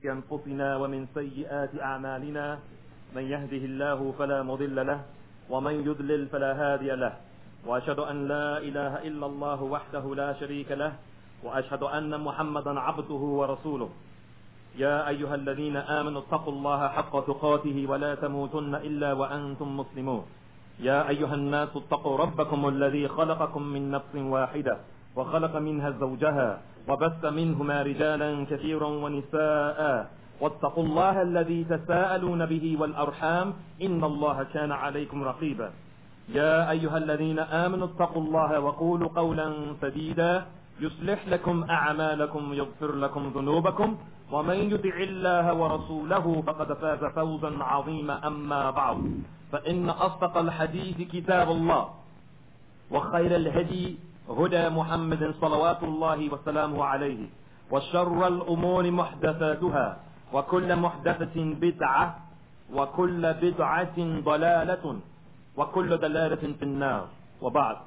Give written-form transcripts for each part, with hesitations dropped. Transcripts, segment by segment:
أنفسنا ومن سيئات أعمالنا من يهده الله فلا مضل له ومن يضلل فلا هادي له وأشهد أن لا إله إلا الله وحده لا شريك له وأشهد أن محمدا عبده ورسوله يا أيها الذين آمنوا اتقوا الله حق تقاته ولا تموتن إلا وأنتم مسلمون يا أيها الناس اتقوا ربكم الذي خلقكم من نفس واحدة وخلق منها زوجها وبث منهما رجالا كثيرا ونساء واتقوا الله الذي تساءلون به والأرحام إن الله كان عليكم رقيبا يا أيها الذين آمنوا اتقوا الله وقولوا قولا سديدا يصلح لكم أعمالكم يغفر لكم ذنوبكم ومن يطع الله ورسوله فقد فاز فوزا عظيما أما بعد فإن أصدق الحديث كتاب الله وخير الهدي هدى محمد صلوات الله وسلامه عليه وشر الأمور محدثاتها وكل محدثة بدعة وكل بدعة ضلالة وكل ضلالة في النار وبعد.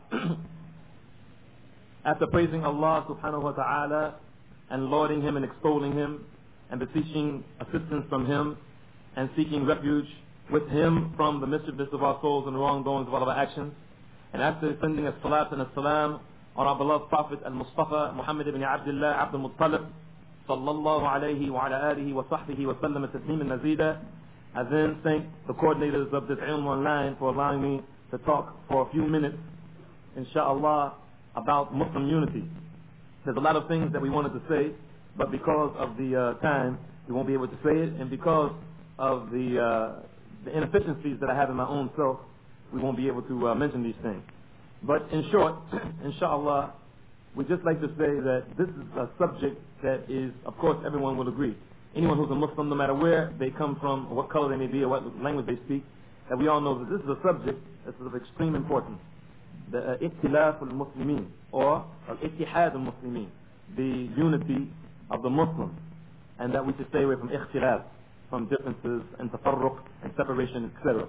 After praising Allah subhanahu wa ta'ala and lauding Him and extolling Him and beseeching assistance from Him and seeking refuge with Him from the mischievous of our souls and wrongdoings of all of our actions, and after sending a salat and a salam on our beloved Prophet al-Mustafa Muhammad ibn Abdullah Abdul Muttalib sallallahu alayhi wa ala alihi wa sahbihi wa sallam taslim al-nazida, I then thank the coordinators of this Ilm Online for allowing me to talk for a few minutes, inshallah, about Muslim unity. There's a lot of things that we wanted to say, but because of the time, we won't be able to say it, and because of the inefficiencies that I have in my own self, we won't be able to mention these things. But in short, inshallah, we'd just like to say that this is a subject that is, of course, everyone will agree. Anyone who's a Muslim, no matter where they come from, or what color they may be, or what language they speak, that we all know that this is a subject that is of extreme importance. The Ikhtilaf al-Muslimin, or al-Ittihad al-Muslimin, the unity of the Muslims, and that we should stay away from ikhtilaf, from differences and tafarruq and separation, etc.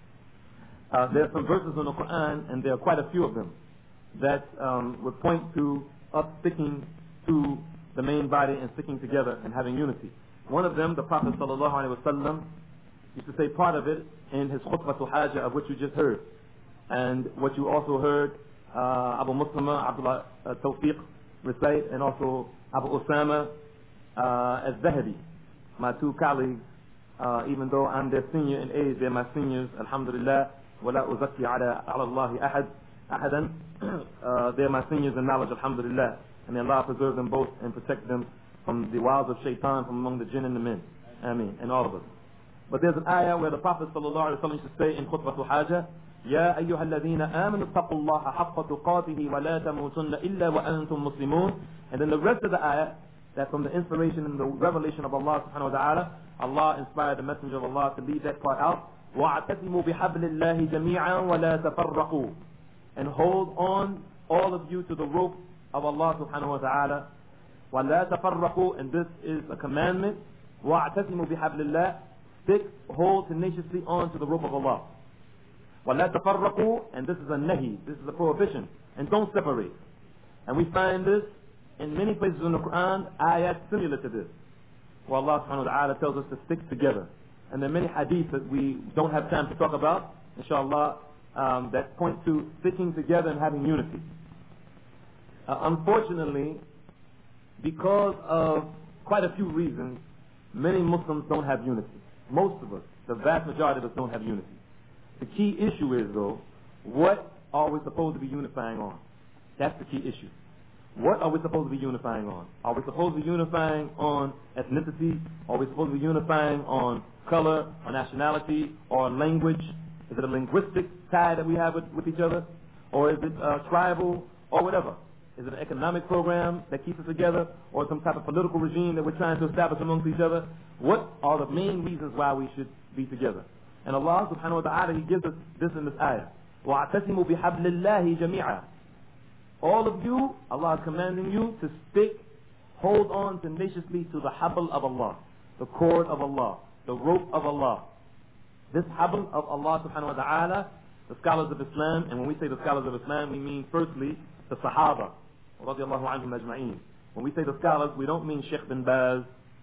There are some verses in the Quran, and there are quite a few of them, that would point to us sticking to the main body and sticking together and having unity. One of them, the Prophet ﷺ, used to say part of it in his khutbah hajah, of which you just heard, and what you also heard Abu Muslima, Abdullah Tawfiq recite, and also Abu Usama al-Zahabi, my two colleagues. Even though I'm their senior in age, they're my seniors, alhamdulillah, وَلَا أُزَكِّي عَلَى اللَّهِ أَحَدًا. They're my seniors in knowledge, alhamdulillah, and may Allah preserve them both and protect them from the wiles of shaitan from among the jinn and the men. Ameen, and all of us. But there's an ayah where the Prophet ﷺ used to say in khutbah hajah, يا أيها الذين آمنوا اتقوا الله حق تقاته ولا تموتن إلا وأنتم مسلمون. And then the rest of the ayah, that from the inspiration and the revelation of Allah subhanahu wa ta'ala, Allah inspired the messenger of Allah to leave that part out. وَاعْتَسِمُوا بِحَبْلِ اللَّهِ جَمِيعًا وَلَا تَفَرَّقُوا. And hold on, all of you, to the rope of Allah subhanahu wa ta'ala. وَلَا تَفَرَّقُوا. And this is a commandment. وَاعْتَسِمُوا بِحَبْلِ اللَّهِ. Stick, hold tenaciously on to the rope of Allah. وَلَا تَفَرَّقُوا. And this is a nahi, this is a prohibition. And don't separate. And we find this in many places in the Quran, ayat similar to this, where Allah subhanahu wa ta'ala tells us to stick together. And there are many hadiths that we don't have time to talk about, inshallah, that point to sticking together and having unity. Unfortunately, because of quite a few reasons, many Muslims don't have unity. Most of us, the vast majority of us, don't have unity. The key issue is, though, what are we supposed to be unifying on? That's the key issue. What are we supposed to be unifying on? Are we supposed to be unifying on ethnicity? Are we supposed to be unifying on color, or nationality, or language? Is it a linguistic tie that we have with each other? Or is it tribal, or whatever? Is it an economic program that keeps us together? Or some type of political regime that we're trying to establish amongst each other? What are the main reasons why we should be together? And Allah subhanahu wa ta'ala, He gives us this in this ayah. وَاعْتَسِمُوا بِحَبْلِ اللَّهِ جَمِيعًا. All of you, Allah is commanding you to stick, hold on tenaciously to the habl of Allah, the cord of Allah, the rope of Allah. This habl of Allah subhanahu wa ta'ala, the scholars of Islam, and when we say the scholars of Islam, we mean firstly the Sahaba, radiallahu anhum ajma'een. When we say the scholars, we don't mean Sheikh bin Baz,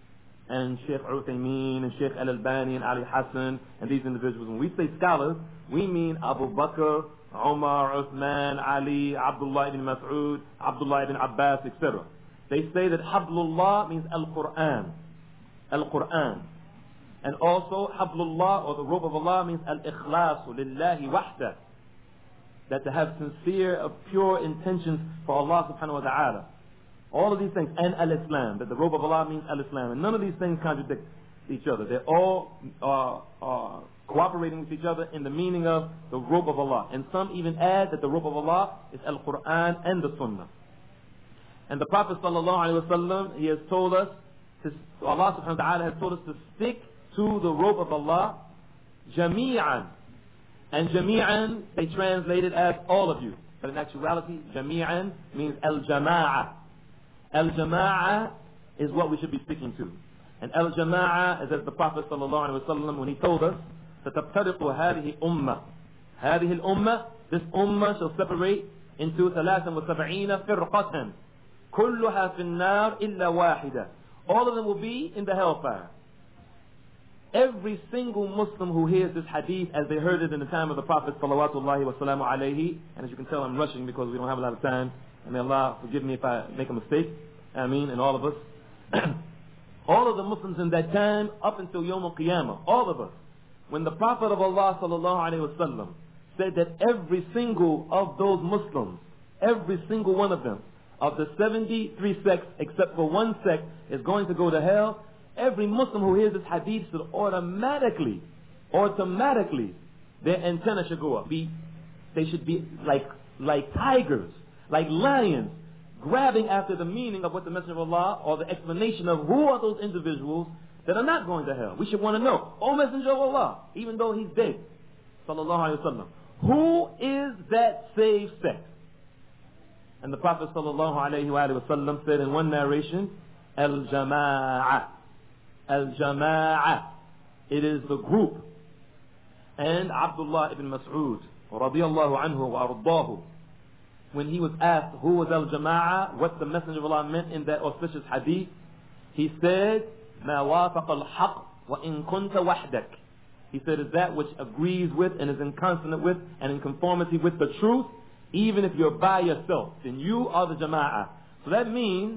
and Sheikh Uthaymeen and Sheikh Al-Albani and Ali Hassan and these individuals. When we say scholars, we mean Abu Bakr, Umar, Uthman, Ali, Abdullah ibn Mas'ud, Abdullah ibn Abbas, etc. They say that Hablullah means Al-Quran. Al-Quran. And also Hablullah, or the rope of Allah, means Al-Ikhlasu Lillahi Wahda. That to have sincere, pure intentions for Allah subhanahu wa ta'ala. All of these things. And Al-Islam. That the rope of Allah means Al-Islam. And none of these things contradict each other. They're all cooperating with each other in the meaning of the rope of Allah. And some even add that the rope of Allah is Al-Quran and the Sunnah. And the Prophet sallallahu alaihi wasallam, he has told us, Allah subhanahu wa ta'ala has told us to stick to the rope of Allah, jami'an. And jami'an, they translate it as all of you. But in actuality, jami'an means al-jama'ah. Al-jama'ah is what we should be sticking to. And al-jama'ah is as the Prophet sallallahu alaihi wasallam, when he told us, ستفترق هذه أمة. هذه الأمة, this ummah shall separate into 73 فرقة. كلها في النار إلا واحدة. All of them will be in the hellfire. Every single Muslim who hears this hadith as they heard it in the time of the Prophet salawatullahi wa salamu alayhi, and as you can tell I'm rushing because we don't have a lot of time, and may Allah forgive me if I make a mistake, Ameen, and all of us. All of the Muslims in that time, up until Yawm al-Qiyamah, all of us, when the Prophet of Allah sallallahu alayhi wa sallam said that every single of those Muslims, every single one of them, of the 73 sects except for one sect is going to go to hell, every Muslim who hears this hadith should automatically, their antenna should go up. They should be like tigers, like lions, grabbing after the meaning of what the Messenger of Allah, or the explanation of who are those individuals that are not going to hell. We should want to know, O Messenger of Allah, even though he's dead, sallallahu alaihi wasallam, who is that saved sect? And the Prophet sallallahu alayhi wa sallam said in one narration, Al-Jama'ah. Al-Jama'ah. It is the group. And Abdullah ibn Mas'ud, radiyallahu anhu wa ardahu, when he was asked who was Al-Jama'ah, what the Messenger of Allah meant in that auspicious hadith, he said, مَا وَافَقَ الْحَقِّ وَإِن كُنْتَ وَحْدَكَ. He said, is that which agrees with and is in consonant with and in conformity with the truth, even if you're by yourself, then you are the Jama'ah. So that means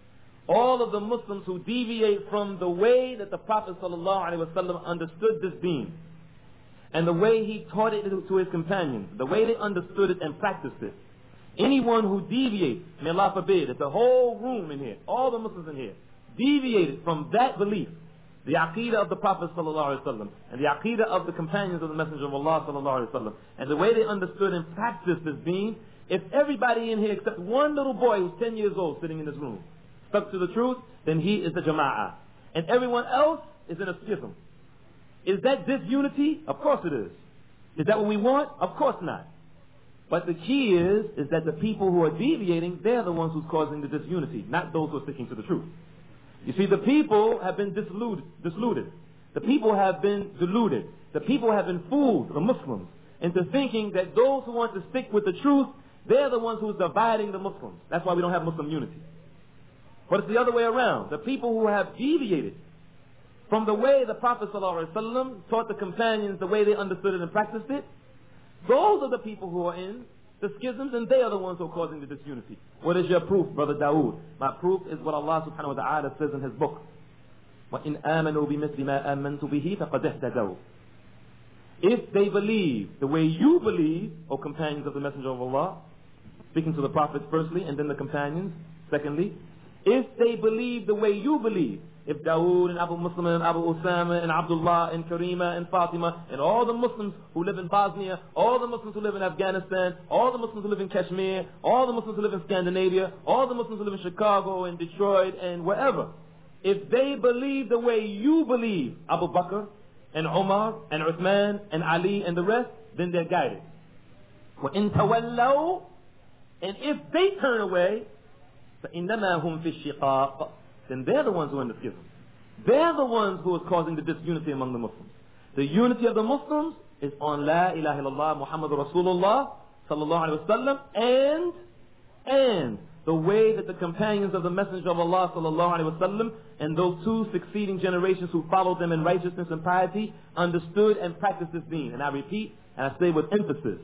all of the Muslims who deviate from the way that the Prophet ﷺ understood this deen, and the way he taught it to his companions, the way they understood it and practiced it. Anyone who deviates, may Allah forbid, if the whole room in here, all the Muslims in here, deviated from that belief, the aqeedah of the Prophet ﷺ, and the aqeedah of the companions of the Messenger of Allah ﷺ, and the way they understood and practiced this deen, if everybody in here except one little boy who's 10 years old sitting in this room stuck to the truth, then he is the Jama'ah. And everyone else is in a schism. Is that disunity? Of course it is. Is that what we want? Of course not. But the key is that the people who are deviating, they're the ones who's causing the disunity, not those who are sticking to the truth. You see, the people have been disiluded. The people have been deluded. The people have been fooled, the Muslims, into thinking that those who want to stick with the truth, they're the ones who's dividing the Muslims. That's why we don't have Muslim unity. But it's the other way around. The people who have deviated from the way the Prophet ﷺ taught the companions, the way they understood it and practiced it, those are the people who are in the schisms, and they are the ones who are causing the disunity. What is your proof, Brother Dawood? My proof is what Allah subhanahu wa ta'ala says in His book. وَإِنْ آمَنُوا بِمِثْلِ مَا آمَنْتُ بِهِ فَقَدْ اهْتَدَوْا. If they believe the way you believe, O companions of the Messenger of Allah, speaking to the prophets firstly, and then the companions secondly, if they believe the way you believe, if Dawood and Abu Muslim and Abu Usama and Abdullah and Karima and Fatima and all the Muslims who live in Bosnia, all the Muslims who live in Afghanistan, all the Muslims who live in Kashmir, all the Muslims who live in Scandinavia, all the Muslims who live in Chicago and Detroit and wherever, if they believe the way you believe, Abu Bakr and Umar and Uthman and Ali and the rest, then they're guided. وَإِن تَوَلَّوْا, and if they turn away, فَإِنَّمَا هُمْ فِي الشِّقَاقِ, then they're the ones who are in the schism. They're the ones who are causing the disunity among the Muslims. The unity of the Muslims is on La ilaha illallah Muhammadur Rasulullah sallallahu alaihi wasallam, and the way that the companions of the Messenger of Allah sallallahu alaihi wasallam and those two succeeding generations who followed them in righteousness and piety understood and practiced this deen. And I repeat, and I say with emphasis,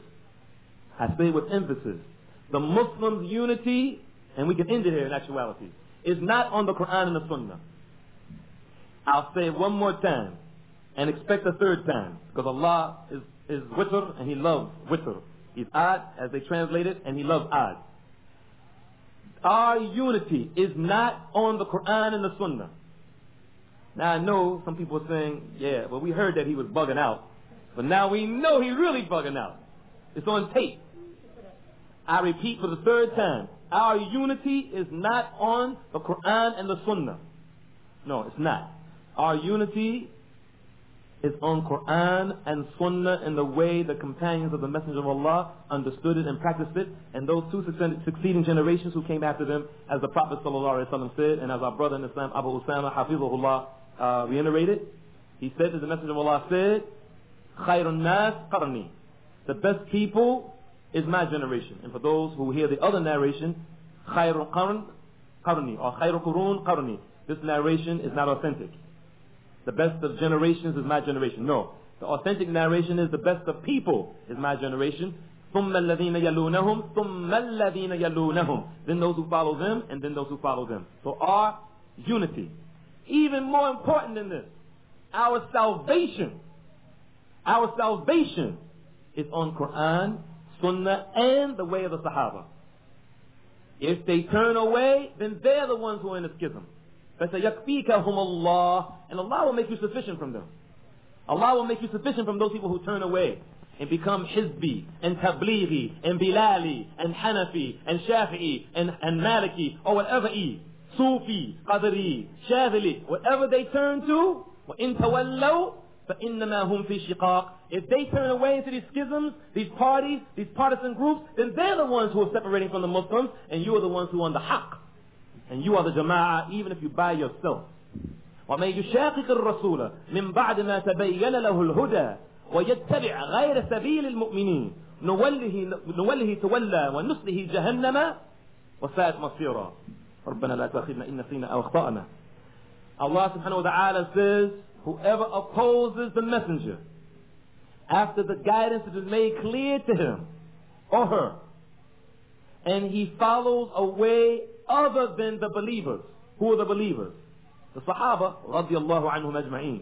the Muslims' unity, and we can end it here in actuality, is not on the Quran and the Sunnah. I'll say it one more time and expect a third time, because Allah is witr and He loves witr. He's ad, as they translate it, and He loves ad. Our unity is not on the Quran and the Sunnah. Now I know some people are saying, yeah, well we heard that he was bugging out, but now we know he really bugging out. It's on tape. I repeat for the third time, our unity is not on the Quran and the Sunnah. No, it's not. Our unity is on Quran and Sunnah in the way the companions of the Messenger of Allah understood it and practiced it, and those two succeeding generations who came after them, as the Prophet ﷺ said, and as our brother in Islam, Abu Usama, Hafizahullah, reiterated. He said that the Messenger of Allah said, Khairun nas qarni. The best people is my generation. And for those who hear the other narration, Khairun qarni, or Khairu qurun qarni. This narration is not authentic. The best of generations is my generation. No. The authentic narration is the best of people is my generation. ثُمَّ الَّذِينَ يَلُونَهُمْ ثُمَّ الَّذِينَ يَلُونَهُمْ. Then those who follow them, and then those who follow them. So our unity. Even more important than this, our salvation is on Quran, Sunnah, and the way of the Sahaba. If they turn away, then they're the ones who are in the schism. فَسَيَكْفِيكَهُمُ اللَّهُ. And Allah will make you sufficient from them. Allah will make you sufficient from those people who turn away and become Hizbi and Tablighi and Bilali and Hanafi and Shafi'i and Maliki or whatever Sufi, Qadri, Shadili, whatever they turn to, وَإِن تَوَلَّوْا فَإِنَّمَا هُمْ فِي شِقَاقٍ. If they turn away into these schisms, these parties, these partisan groups, then they're the ones who are separating from the Muslims, and you are the ones who are on the haqq. And you are the jama'ah, even if you by yourself. وَمَن يُشَاقِقِ الرَّسُولَ مِن بَعْدِ مَا تَبَيَّنَ لَهُ الْهُدَى وَيَتَّبِعْ غَيْرَ سَبِيلِ الْمُؤْمِنِينَ نُوَلِّهِ تَوَلَّى وَنُصْلِهِ جَهَنَّمَ وَسَاءَتْ مَصِيرًا رَبَّنَا لَا تُؤَاخِذْنَا إِن نَسِينَا أَوْ أَخْطَأْنَا. Allah subhanahu wa ta'ala says, whoever opposes the messenger after the guidance that is made clear to him or her, and he follows a way other than the believers. Who are the believers? The Sahaba radiyallahu anhum ajma'een.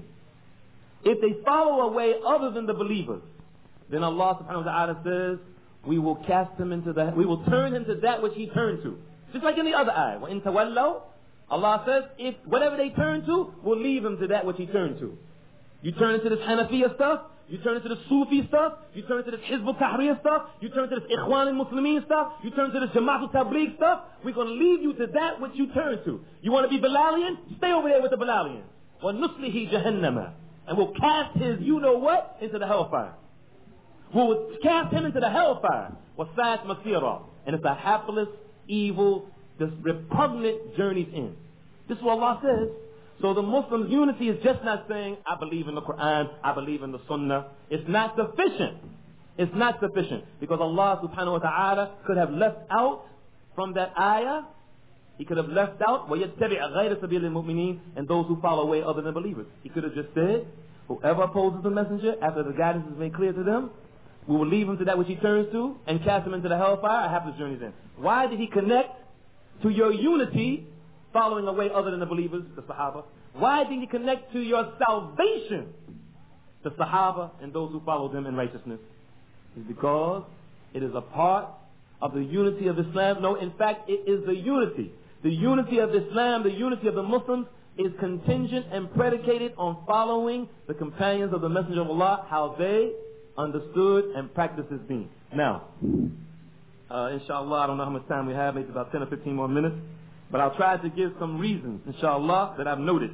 If they follow a way other than the believers, then Allah subhanahu wa ta'ala says, we will we will turn him to that which he turned to. Just like in the other ayah, وَإِن تَوَلَّوْا, Allah says, if whatever they turn to, we'll leave him to that which he turned to. You turn into this Hanafiya stuff, you turn into this Sufi stuff, you turn into this Hizb al-Tahrir stuff, you turn into this Ikhwan al-Muslimin stuff, you turn into this Jama'at al-Tabligh stuff, we're going to leave you to that which you turn to. You want to be Bilalian? Stay over there with the Bilalians. وَنُصْلِهِ جَهَنَّمَ. And we'll cast his you-know-what into the hellfire. We'll cast him into the hellfire. وَسَاءَتْ مَصِيرًا. And it's a hapless, evil, this repugnant journey's end. This is what Allah says. So the Muslims' unity is just not saying, I believe in the Quran, I believe in the Sunnah. It's not sufficient. It's not sufficient. Because Allah subhanahu wa ta'ala could have left out from that ayah, He could have left out, وَيَتَّبِعَ غَيْرَ سَبِيلِ الْمُؤْمِنِينَ, and those who follow away other than believers. He could have just said, whoever opposes the messenger after the guidance is made clear to them, we will leave him to that which he turns to and cast him into the hellfire. I have this journey's end. Why did he connect to your unity following away other than the believers, the Sahaba? Why did he connect to your salvation, the Sahaba and those who follow them in righteousness? It's because it is a part of the unity of Islam. No, in fact, it is the unity. The unity of Islam, the unity of the Muslims is contingent and predicated on following the companions of the Messenger of Allah, how they understood and practiced his deen. Now, inshallah, I don't know how much time we have, maybe about 10 or 15 more minutes. But I'll try to give some reasons, inshallah, that I've noted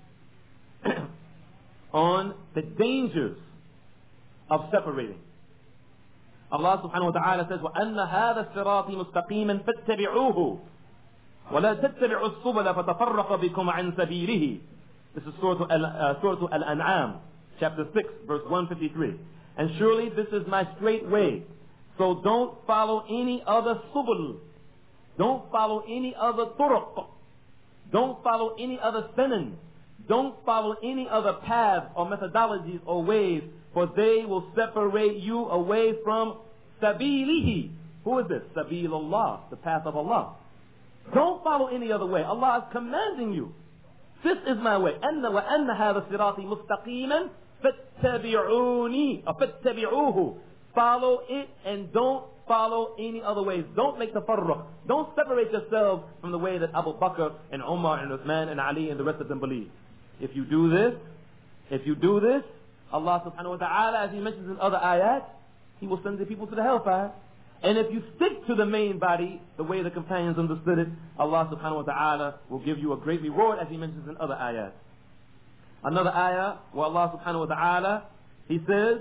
on the dangers of separating. Allah subhanahu wa ta'ala says, وَأَنَّ هَذَا الصِّرَاطِ مُسْتَقِيمًا فَاتَّبِعُوهُ وَلَا تَتَّبِعُوا السُّبُلَ فَتَفَرَّقَ بِكُمْ عَنْ سَبِيلِهِ. This is Surah Al-An'am, chapter 6, verse 153. And surely this is my straight way. So don't follow any other subul. Don't follow any other turuq. Don't follow any other sunan. Don't follow any other paths or methodologies or ways, for they will separate you away from sabilihi. Who is this? Sabilullah, the path of Allah. Don't follow any other way. Allah is commanding you. This is my way. أَنَّ وَأَنَّ هَذَا صِرَاطِي مُسْتَقِيمًا فَاتَّبِعُونِي فَاتَّبِعُوهُ. Follow it and don't follow any other ways. Don't make tafarruq. Don't separate yourselves from the way that Abu Bakr and Umar and Uthman and Ali and the rest of them believe. If you do this, Allah subhanahu wa ta'ala, as He mentions in other ayat, He will send the people to the hellfire. And if you stick to the main body, the way the companions understood it, Allah subhanahu wa ta'ala will give you a great reward, as He mentions in other ayat. Another ayah where Allah subhanahu wa ta'ala, He says,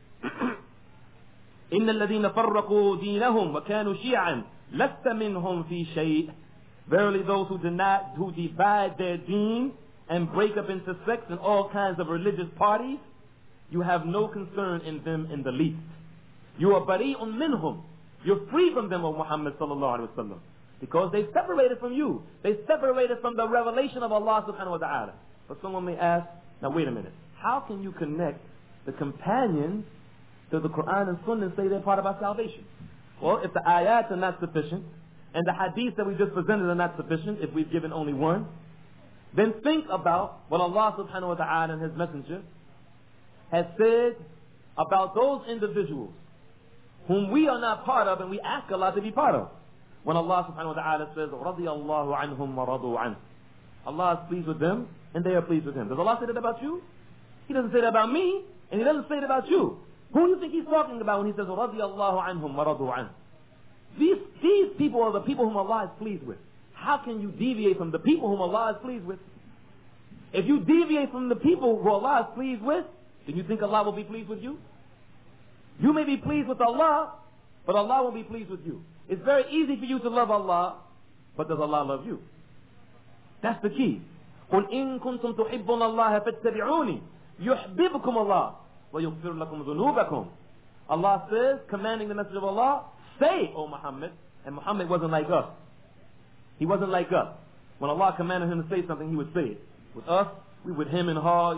إِنَّ الَّذِينَ فَرَّقُوا دِينَهُمْ وَكَانُوا شِيَعًا لَسْتَ مِنْهُمْ فِي شَيْءٍ. Verily those who divide their deen and break up into sects and all kinds of religious parties, you have no concern in them in the least. You are bari'un minhum. You're free from them, O Muhammad sallallahu alaihi wasallam, because they separated from you. They separated from the revelation of Allah subhanahu wa ta'ala. But someone may ask, now wait a minute, how can you connect the companions to the Quran and Sunnah and say they're part of our salvation? Well, if the ayats are not sufficient and the hadiths that we just presented are not sufficient, if we've given only one, then think about what Allah subhanahu wa ta'ala and His Messenger has said about those individuals whom we are not part of and we ask Allah to be part of. When Allah subhanahu wa ta'ala says, رَضِيَ اللَّهُ عَنْهُمْ وَرَضُوا عَنْهُ. Allah is pleased with them and they are pleased with Him. Does Allah say that about you? He doesn't say that about me, and He doesn't say that about you. Who do you think He's talking about when He says, رَضِيَ اللَّهُ عَنْهُمْ وَرَضُوا عَنْهُ? These people are the people whom Allah is pleased with. How can you deviate from the people whom Allah is pleased with? If you deviate from the people who Allah is pleased with, then you think Allah will be pleased with you? You may be pleased with Allah, but Allah won't be pleased with you. It's very easy for you to love Allah, but does Allah love you? That's the key. قُلْ إِن كُنْتُمْ تُحِبُّونَ اللَّهَ فَاتَّبِعُونِي يُحْبِبْكُمُ اللَّهُ وَيُغْفِرْ لَكُمْ ذُنُوبَكُمْ. Allah says, commanding the message of Allah, say, O Muhammad, and Muhammad wasn't like us. He wasn't like us. When Allah commanded him to say something, he would say it. With us, we would hem and haw,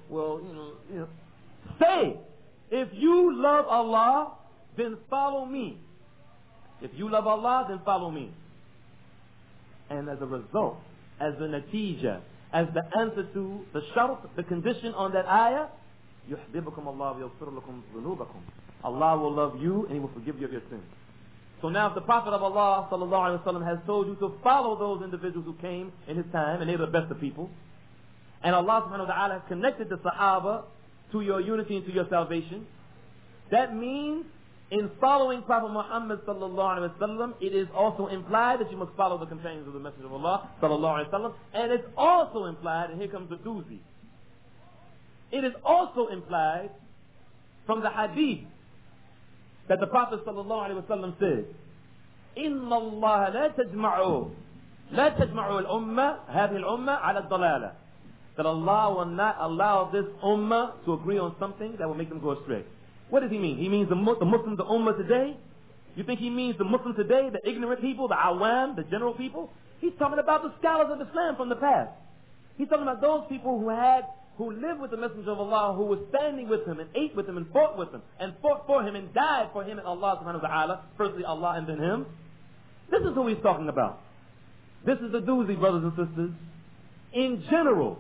Say, if you love Allah, then follow me. If you love Allah, then follow me. And as a result, as the natija, as the answer to the shart, the condition on that ayah, يُحْبِبُكُمْ اللَّهُ وَيَغْفِرُ لَكُمْ ذُنُوبَكُمْ. Allah will love you and He will forgive you of your sins. So now if the Prophet of Allah sallallahu alaihi wasallam has told you to follow those individuals who came in his time, and they were the best of people, and Allah subhanahu wa ta'ala has connected the Sahaba to your unity and to your salvation, that means in following Prophet Muhammad sallallahu alaihi wasallam, it is also implied that you must follow the companions of the Messenger of Allah sallallahu alaihi wasallam, and it's also implied, and here comes the doozy, it is also implied from the hadith that the Prophet sallallahu alaihi wasallam said, إِنَّ اللَّهَ لَا تَجْمَعُ الْأُمَّةِ هَذِهِ الْأُمَّةِ عَلَى الضَّلَالَةِ. That Allah will not allow this ummah to agree on something that will make them go astray. What does He mean? He means the Muslims, the ummah today? You think He means the Muslims today, the ignorant people, the awam, the general people? He's talking about the scholars of Islam from the past. He's talking about those people who lived with the Messenger of Allah, who was standing with him and ate with him and fought with him and fought for him and died for him and Allah subhanahu wa ta'ala. Firstly Allah and then him. This is who He's talking about. This is the doozy, brothers and sisters. In general,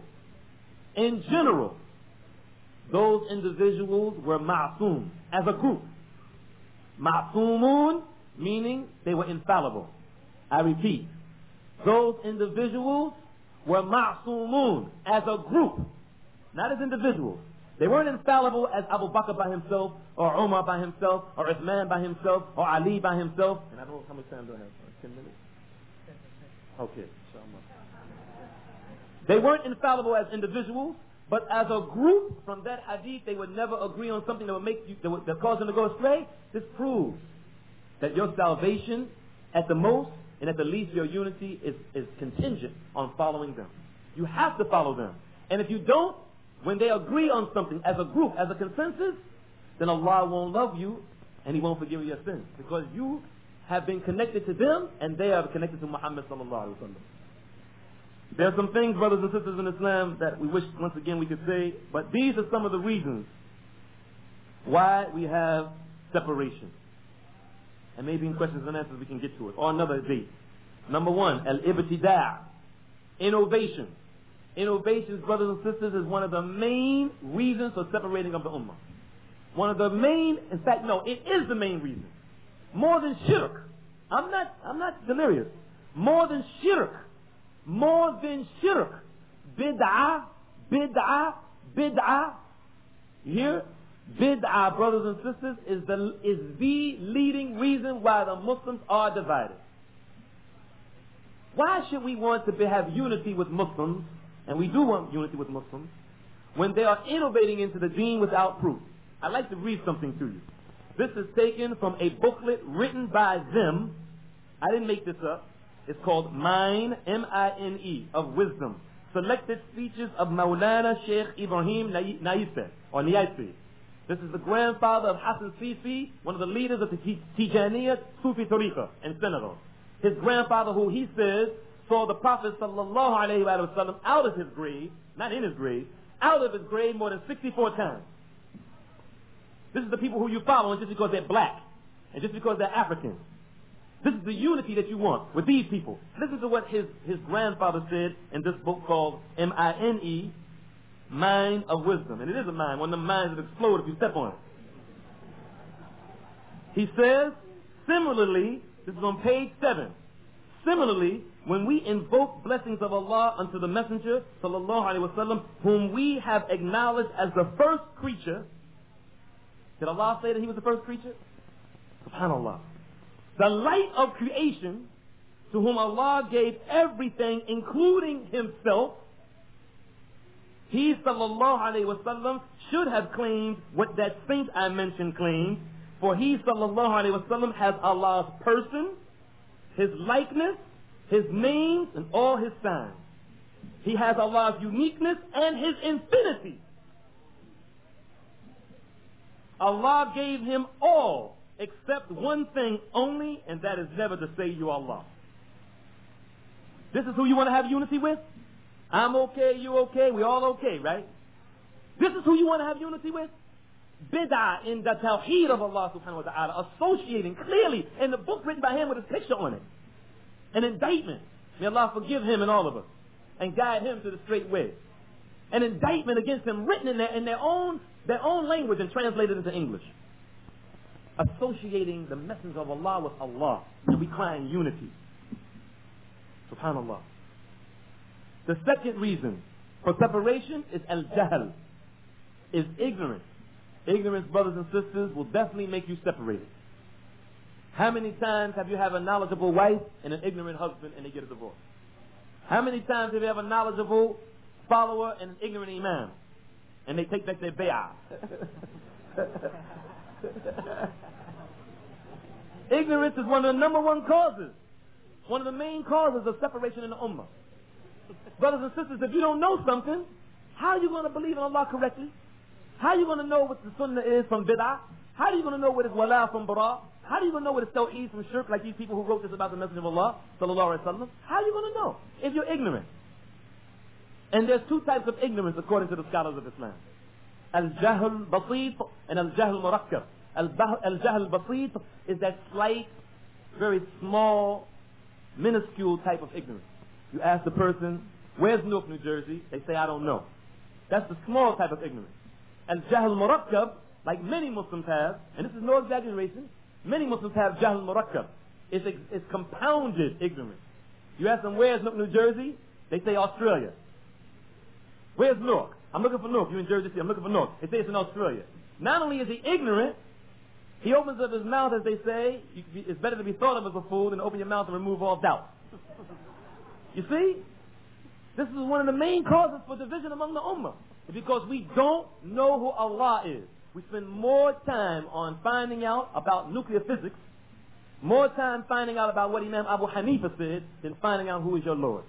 those individuals were ma'soom as a group. Ma'soomun, meaning they were infallible. I repeat, those individuals were ma'soomun as a group, not as individuals. They weren't infallible as Abu Bakr by himself, or Umar by himself, or Uthman by himself, or Ali by himself. And I don't know how much time do I have? 10 minutes? Okay, inshallah. They weren't infallible as individuals, but as a group. From that hadith, they would never agree on something that would that cause them to go astray. This proves that your salvation, at the most and at the least, your unity is contingent on following them. You have to follow them. And if you don't, when they agree on something as a group, as a consensus, then Allah won't love you and He won't forgive you your sins, because you have been connected to them, and they are connected to Muhammad sallallahu alaihi wasallam. There are some things, brothers and sisters in Islam, that we wish once again we could say, but these are some of the reasons why we have separation. And maybe in questions and answers we can get to it, or another date. Number one, al-ibtida', innovation. Innovations, brothers and sisters, is one of the main reasons for separating of the ummah. One of the main, in fact, no, it is the main reason. More than shirk. I'm not delirious. More than shirk. More than shirk. Bid'ah, bid'ah, bid'ah. You hear? Bid'ah, brothers and sisters, is the leading reason why the Muslims are divided. Why should we want to have unity with Muslims, and we do want unity with Muslims, when they are innovating into the deen without proof? I'd like to read something to you. This is taken from a booklet written by them. I didn't make this up. It's called Mine, M-I-N-E, of Wisdom. Selected Speeches of Maulana Sheikh Ibrahim Naisi, or Niaisi. This is the grandfather of Hassan Sisi, one of the leaders of the Tijaniya Sufi Tariqa in Senegal. His grandfather, who he says saw the Prophet sallallahu alaihi wasallam out of his grave, not in his grave, out of his grave more than 64 times. This is the people who you follow just because they're black and just because they're African. This is the unity that you want with these people. Listen to what his grandfather said in this book called M-I-N-E, Mine of Wisdom. And it is a mine, one of the mines that explode if you step on it. He says, similarly, this is on page 7. Similarly, when we invoke blessings of Allah unto the Messenger, sallallahu alaihi wasallam, whom we have acknowledged as the first creature. Did Allah say that He was the first creature? SubhanAllah. The light of creation, to whom Allah gave everything, including Himself, He, sallallahu alaihi wasallam, should have claimed what that saint I mentioned claimed, for He, sallallahu alaihi wasallam, has Allah's person, His likeness, His names, and all His signs. He has Allah's uniqueness and His infinity. Allah gave Him all except one thing only, and that is never to say you Allah. This is who you want to have unity with? I'm okay, you okay, we all okay, right? This is who you want to have unity with? Bid'ah in the tawheed of Allah subhanahu wa ta'ala, associating clearly in the book written by Him with His picture on it. An indictment. May Allah forgive him and all of us and guide him to the straight way. An indictment against him written in their own language and translated into English. Associating the messenger of Allah with Allah. And we crying unity. SubhanAllah. The second reason for separation is al-jahl, is ignorance. Ignorance, brothers and sisters, will definitely make you separated. How many times have you had a knowledgeable wife and an ignorant husband and they get a divorce? How many times have you had a knowledgeable follower and an ignorant imam and they take back their bay'ah? Ignorance is one of the number one causes, one of the main causes of separation in the ummah. Brothers and sisters, if you don't know something, how are you going to believe in Allah correctly? How are you going to know what the sunnah is from bid'ah? How are you going to know what is wala from bara? How are you going to know what is tawheed from shirk, like these people who wrote this about the Messenger of Allah, sallallahu alaihi wasallam? How are you going to know if you're ignorant? And there's two types of ignorance according to the scholars of Islam. Al-jahl basit and al-jahl murakkab. Al-jahl basit is that slight, very small, minuscule type of ignorance. You ask the person, where's Newark, New Jersey? They say, I don't know. That's the small type of ignorance. Al-jahl murakkab, like many Muslims have, and this is no exaggeration, many Muslims have jahl murakkab. It's compounded ignorance. You ask them, where's Newark, New Jersey? They say Australia. Where's Newark? I'm looking for Newark. You're in Jersey City. I'm looking for Newark. They say it's in Australia. Not only is he ignorant, he opens up his mouth, as they say. It's better to be thought of as a fool than to open your mouth and remove all doubt. You see? This is one of the main causes for division among the ummah. Because we don't know who Allah is. We spend more time on finding out about nuclear physics, more time finding out about what Imam Abu Hanifa said, than finding out who is your Lord.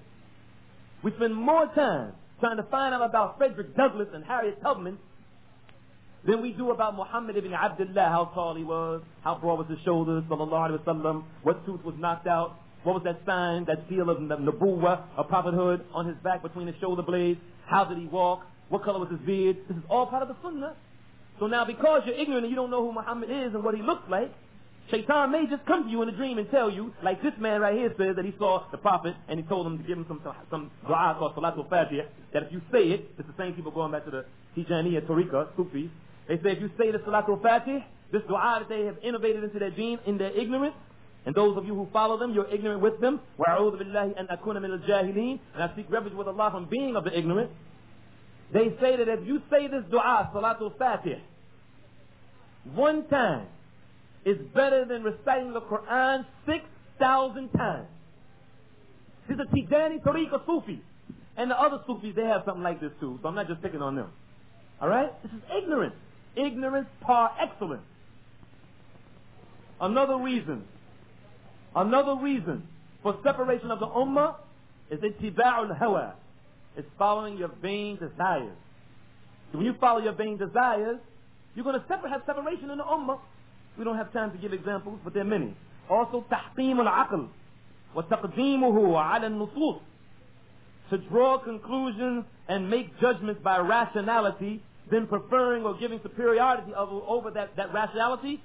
We spend more time trying to find out about Frederick Douglass and Harriet Tubman than we do about Muhammad ibn Abdullah, how tall he was, how broad was his shoulders, sallallahu alaihi wasallam, what tooth was knocked out, what was that sign, that seal of nubuwwah, of prophethood on his back between his shoulder blades, how did he walk, what color was his beard. This is all part of the sunnah. So now because you're ignorant and you don't know who Muhammad is and what he looks like, Shaitan may just come to you in a dream and tell you, like this man right here says that he saw the prophet and he told him to give him some dua called Salatul Fatiha, that if you say it, it's the same people going back to the Tijaniya, Tariqa, Sufis. They say if you say the Salatul Fatiha, this dua that they have innovated into their deen in their ignorance, and those of you who follow them, you're ignorant with them. وَأَعُوذُ بِاللَّهِ أَنْ أَكُونَ مِنَ الْجَاهِلِينَ. And I seek refuge with Allah from being of the ignorant. They say that if you say this dua, Salatul Fatiha, one time, is better than reciting the Quran 6,000 times. These are Tijani, Tariqa, Sufi. And the other Sufis, they have something like this too. So I'm not just picking on them. Alright? This is ignorance. Ignorance par excellence. Another reason for separation of the ummah is ittiba'ul hawa. It's following your vain desires. So when you follow your vain desires, you're going to have separation in the ummah. We don't have time to give examples, but there are many. Also, تحقيم العقل وتقديمه على النصوص. To draw conclusions and make judgments by rationality, then preferring or giving superiority over that rationality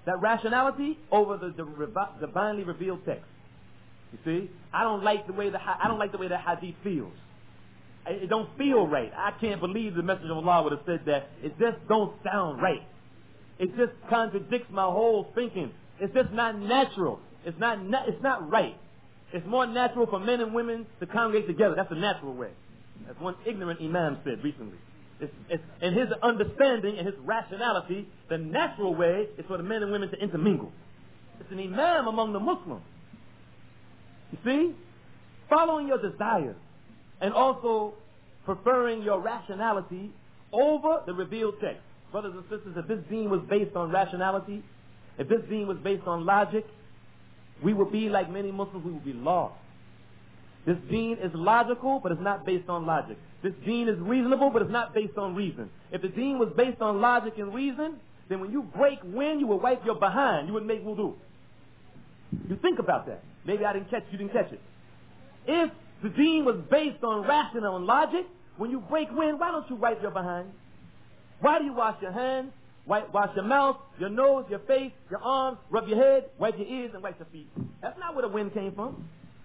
over the divinely revealed text. You see, I don't like the way that hadith feels. It don't feel right. I can't believe the Messenger of Allah would have said that. It just don't sound right. It just contradicts my whole thinking. It's just not natural. It's not right. It's more natural for men and women to congregate together. That's the natural way. That's one ignorant imam said recently. It's in his understanding and his rationality, the natural way is for the men and women to intermingle. It's an imam among the Muslims. You see? Following your desires and also preferring your rationality over the revealed text. Brothers and sisters, if this deen was based on rationality, if this deen was based on logic, we would be like many Muslims, we would be lost. This deen is logical, but it's not based on logic. This deen is reasonable, but it's not based on reason. If the deen was based on logic and reason, then when you break wind, you would wipe your behind. You wouldn't make wudu. You think about that. Maybe you didn't catch it. If the deen was based on rational and logic, when you break wind, why don't you wipe your behind? Why do you wash your hands, wash your mouth, your nose, your face, your arms, rub your head, wipe your ears, and wipe your feet? That's not where the wind came from.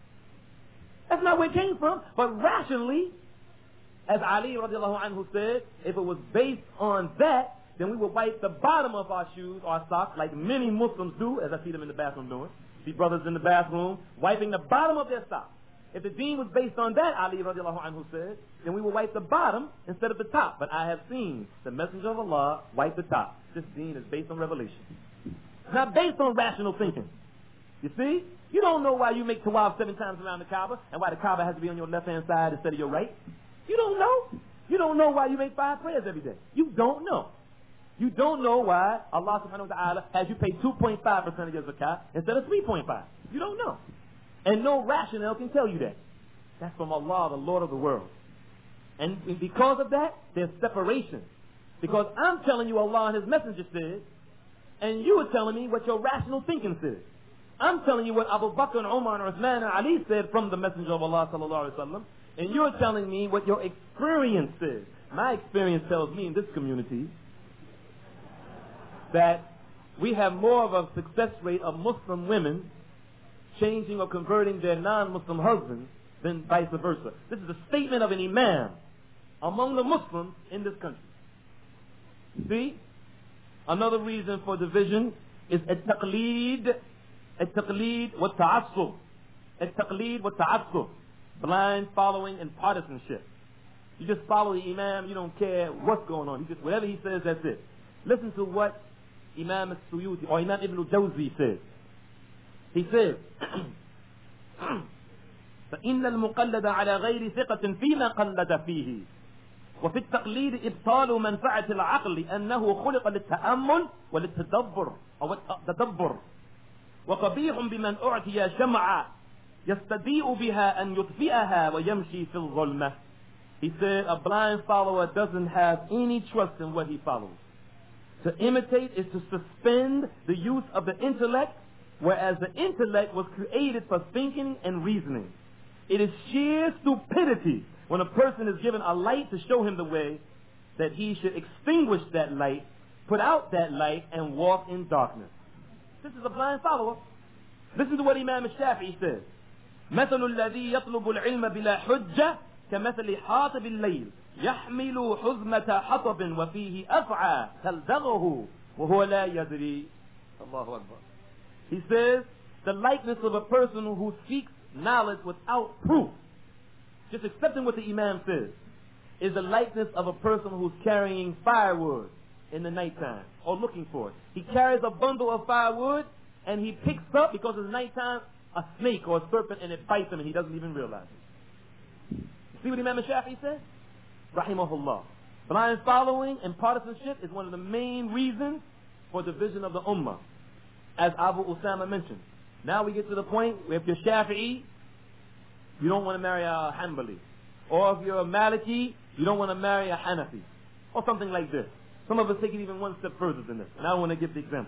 That's not where it came from. But rationally, as Ali radiallahu anhu said, if it was based on that, then we would wipe the bottom of our shoes, our socks, like many Muslims do, as I see them in the bathroom doing. See brothers in the bathroom wiping the bottom of their socks. If the deen was based on that, Ali radiallahu anhu said, then we would wipe the bottom instead of the top. But I have seen the Messenger of Allah wipe the top. This deen is based on revelation. It's not based on rational thinking. You see? You don't know why you make tawaf 7 times around the Kaaba and why the Kaaba has to be on your left-hand side instead of your right. You don't know. You don't know why you make 5 prayers every day. You don't know. You don't know why Allah subhanahu wa ta'ala has you pay 2.5% of your zakat instead of 3.5%. You don't know. And no rationale can tell you that. That's from Allah, the Lord of the world. And because of that, there's separation. Because I'm telling you Allah and His Messenger said, and you are telling me what your rational thinking says. I'm telling you what Abu Bakr and Umar and Uthman and Ali said from the Messenger of Allah sallallahu alaihi wasallam, and you're telling me what your experience says. My experience tells me in this community that we have more of a success rate of Muslim women changing or converting their non-Muslim husbands than vice versa. This is a statement of an imam among the Muslims in this country. See? Another reason for division is at-taqleed wa ta'assub. At-taqleed wa ta'assub. Blind following and partisanship. You just follow the imam, you don't care what's going on. You just, whatever he says, that's it. Listen to what Imam al-Suyuti or Imam Ibn al-Jawzi says. He says, فإن المقلد على غير ثقة فيما قلد فيه وفي التقليد إبطال منفعة العقل أنه خلق للتأمل وللتدبر أو التدبر وقبيح بمن أعطي شمعة يستضيء بها أن يطفئها ويمشي في الظلمة. He said a blind follower doesn't have any trust in what he follows. To imitate is to suspend the use of the intellect, whereas the intellect was created for thinking and reasoning. It is sheer stupidity when a person is given a light to show him the way, that he should extinguish that light, put out that light, and walk in darkness. This is a blind follower. Listen to what Imam Shafi'i says. مثل الذي يطلب العلم بلا حجة كمثل حاطب الليل يحمل حزمة حطب وفيه أفعى تلدغه وهو لا يدري. Allahu Akbar. He says, the likeness of a person who seeks knowledge without proof, just accepting what the Imam says, is the likeness of a person who's carrying firewood in the nighttime, or looking for it. He carries a bundle of firewood, and he picks up, because it's nighttime, a snake or a serpent, and it bites him, and he doesn't even realize it. You see what Imam Shafi'i says? Rahimahullah. Blind following and partisanship is one of the main reasons for division of the ummah, as Abu Usama mentioned. Now we get to the point where if you're Shafi'i, you don't want to marry a Hanbali. Or if you're a Maliki, you don't want to marry a Hanafi. Or something like this. Some of us take it even one step further than this. And I want to give the example.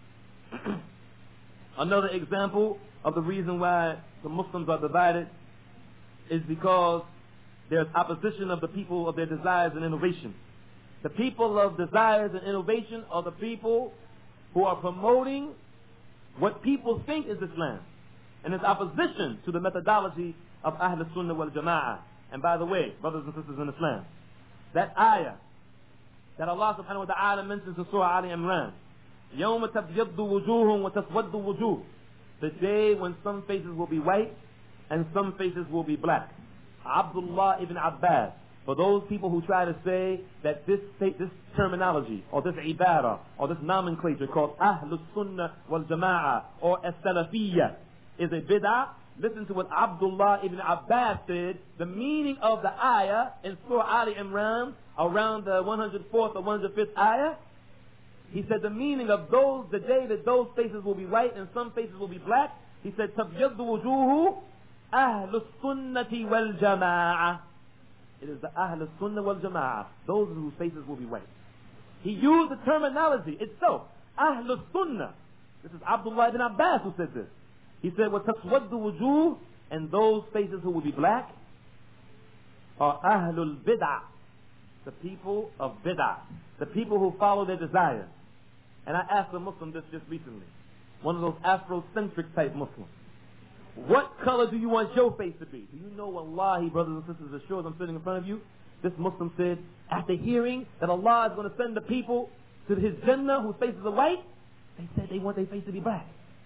Another example of the reason why the Muslims are divided is because there's opposition of the people of their desires and innovation. The people of desires and innovation are the people who are promoting what people think is Islam. And it's opposition to the methodology of Ahl Sunnah wal Jama'ah. And by the way, brothers and sisters in Islam, that ayah that Allah subhanahu wa ta'ala mentions in Surah Ali Imran, يَوْمَ تَبْيَضُّ وُجُوهٌ وَتَسْوَدُّ وُجُوهٌ, the day when some faces will be white and some faces will be black. Abdullah ibn Abbas, for those people who try to say that this terminology or this ibadah or this nomenclature called Ahlus Sunnah wal Jama'ah or As-Salafiyya is a bid'ah, listen to what Abdullah ibn Abbas said. The meaning of the ayah in Surah Ali Imran, around the 104th or 105th ayah, he said the meaning of the day that those faces will be white and some faces will be black, he said, تَبْيَضُّ وُجُوهُ أَهْلُ السُّنَّةِ وَالْجَمَاعَةِ. It is the Ahl Sunnah wal Jama'ah, those whose faces will be white. He used the terminology itself, Ahl Sunnah. This is Abdullah ibn Abbas who said this. He said, وَتَسْوَدُّ وُجُوهُ, and those faces who will be black are Ahlul Bid'ah, the people of Bid'ah, the people who follow their desires. And I asked a Muslim this just recently, one of those Afrocentric type Muslims. What color do you want your face to be? Do you know, wallahi, brothers and sisters, as sure as I'm sitting in front of you, this Muslim said, after hearing that Allah is going to send the people to his Jannah whose faces are white, they said they want their face to be black.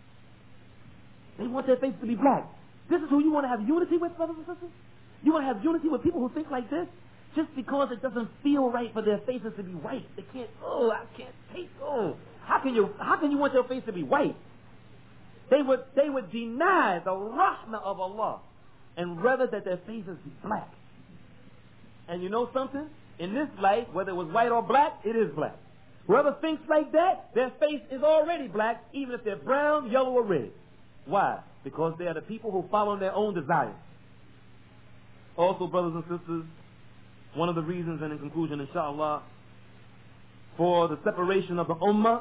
They want their face to be black. This is who you want to have unity with, brothers and sisters? You want to have unity with people who think like this? Just because it doesn't feel right for their faces to be white. They can't, I can't take, How can you want your face to be white? They would deny the rahmah of Allah and rather that their faces be black. And you know something? In this life, whether it was white or black, it is black. Whoever thinks like that, their face is already black, even if they're brown, yellow, or red. Why? Because they are the people who follow their own desires. Also, brothers and sisters, one of the reasons, and in conclusion, inshallah, for the separation of the ummah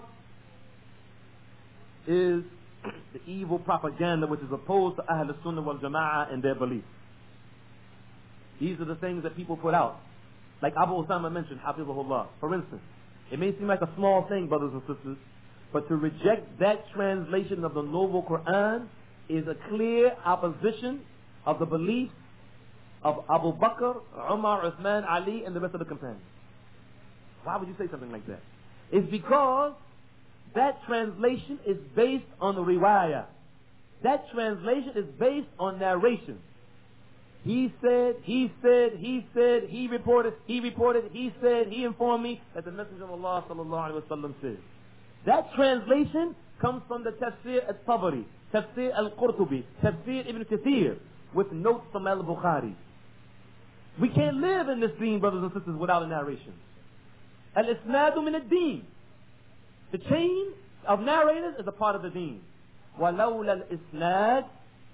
is the evil propaganda which is opposed to Ahl Sunnah wal Jama'ah and their beliefs. These are the things that people put out. Like Abu Usama mentioned, Hafizahullah. For instance, it may seem like a small thing, brothers and sisters, but to reject that translation of the Noble Quran is a clear opposition of the beliefs of Abu Bakr, Umar, Uthman, Ali, and the rest of the companions. Why would you say something like that? It's because that translation is based on the riwayah. That translation is based on narration. He said, he reported, he said, he informed me that the Messenger of Allah sallallahu alaihi wasallam said. That translation comes from the Tafsir al-Tabari, Tafsir al-Qurtubi, Tafsir Ibn Kathir, with notes from al-Bukhari. We can't live in this deen, brothers and sisters, without a narration. Al-Isnadu min ad-Deen. The chain of narrators is a part of the deen. وَلَوْلَا الْإِسْنَادِ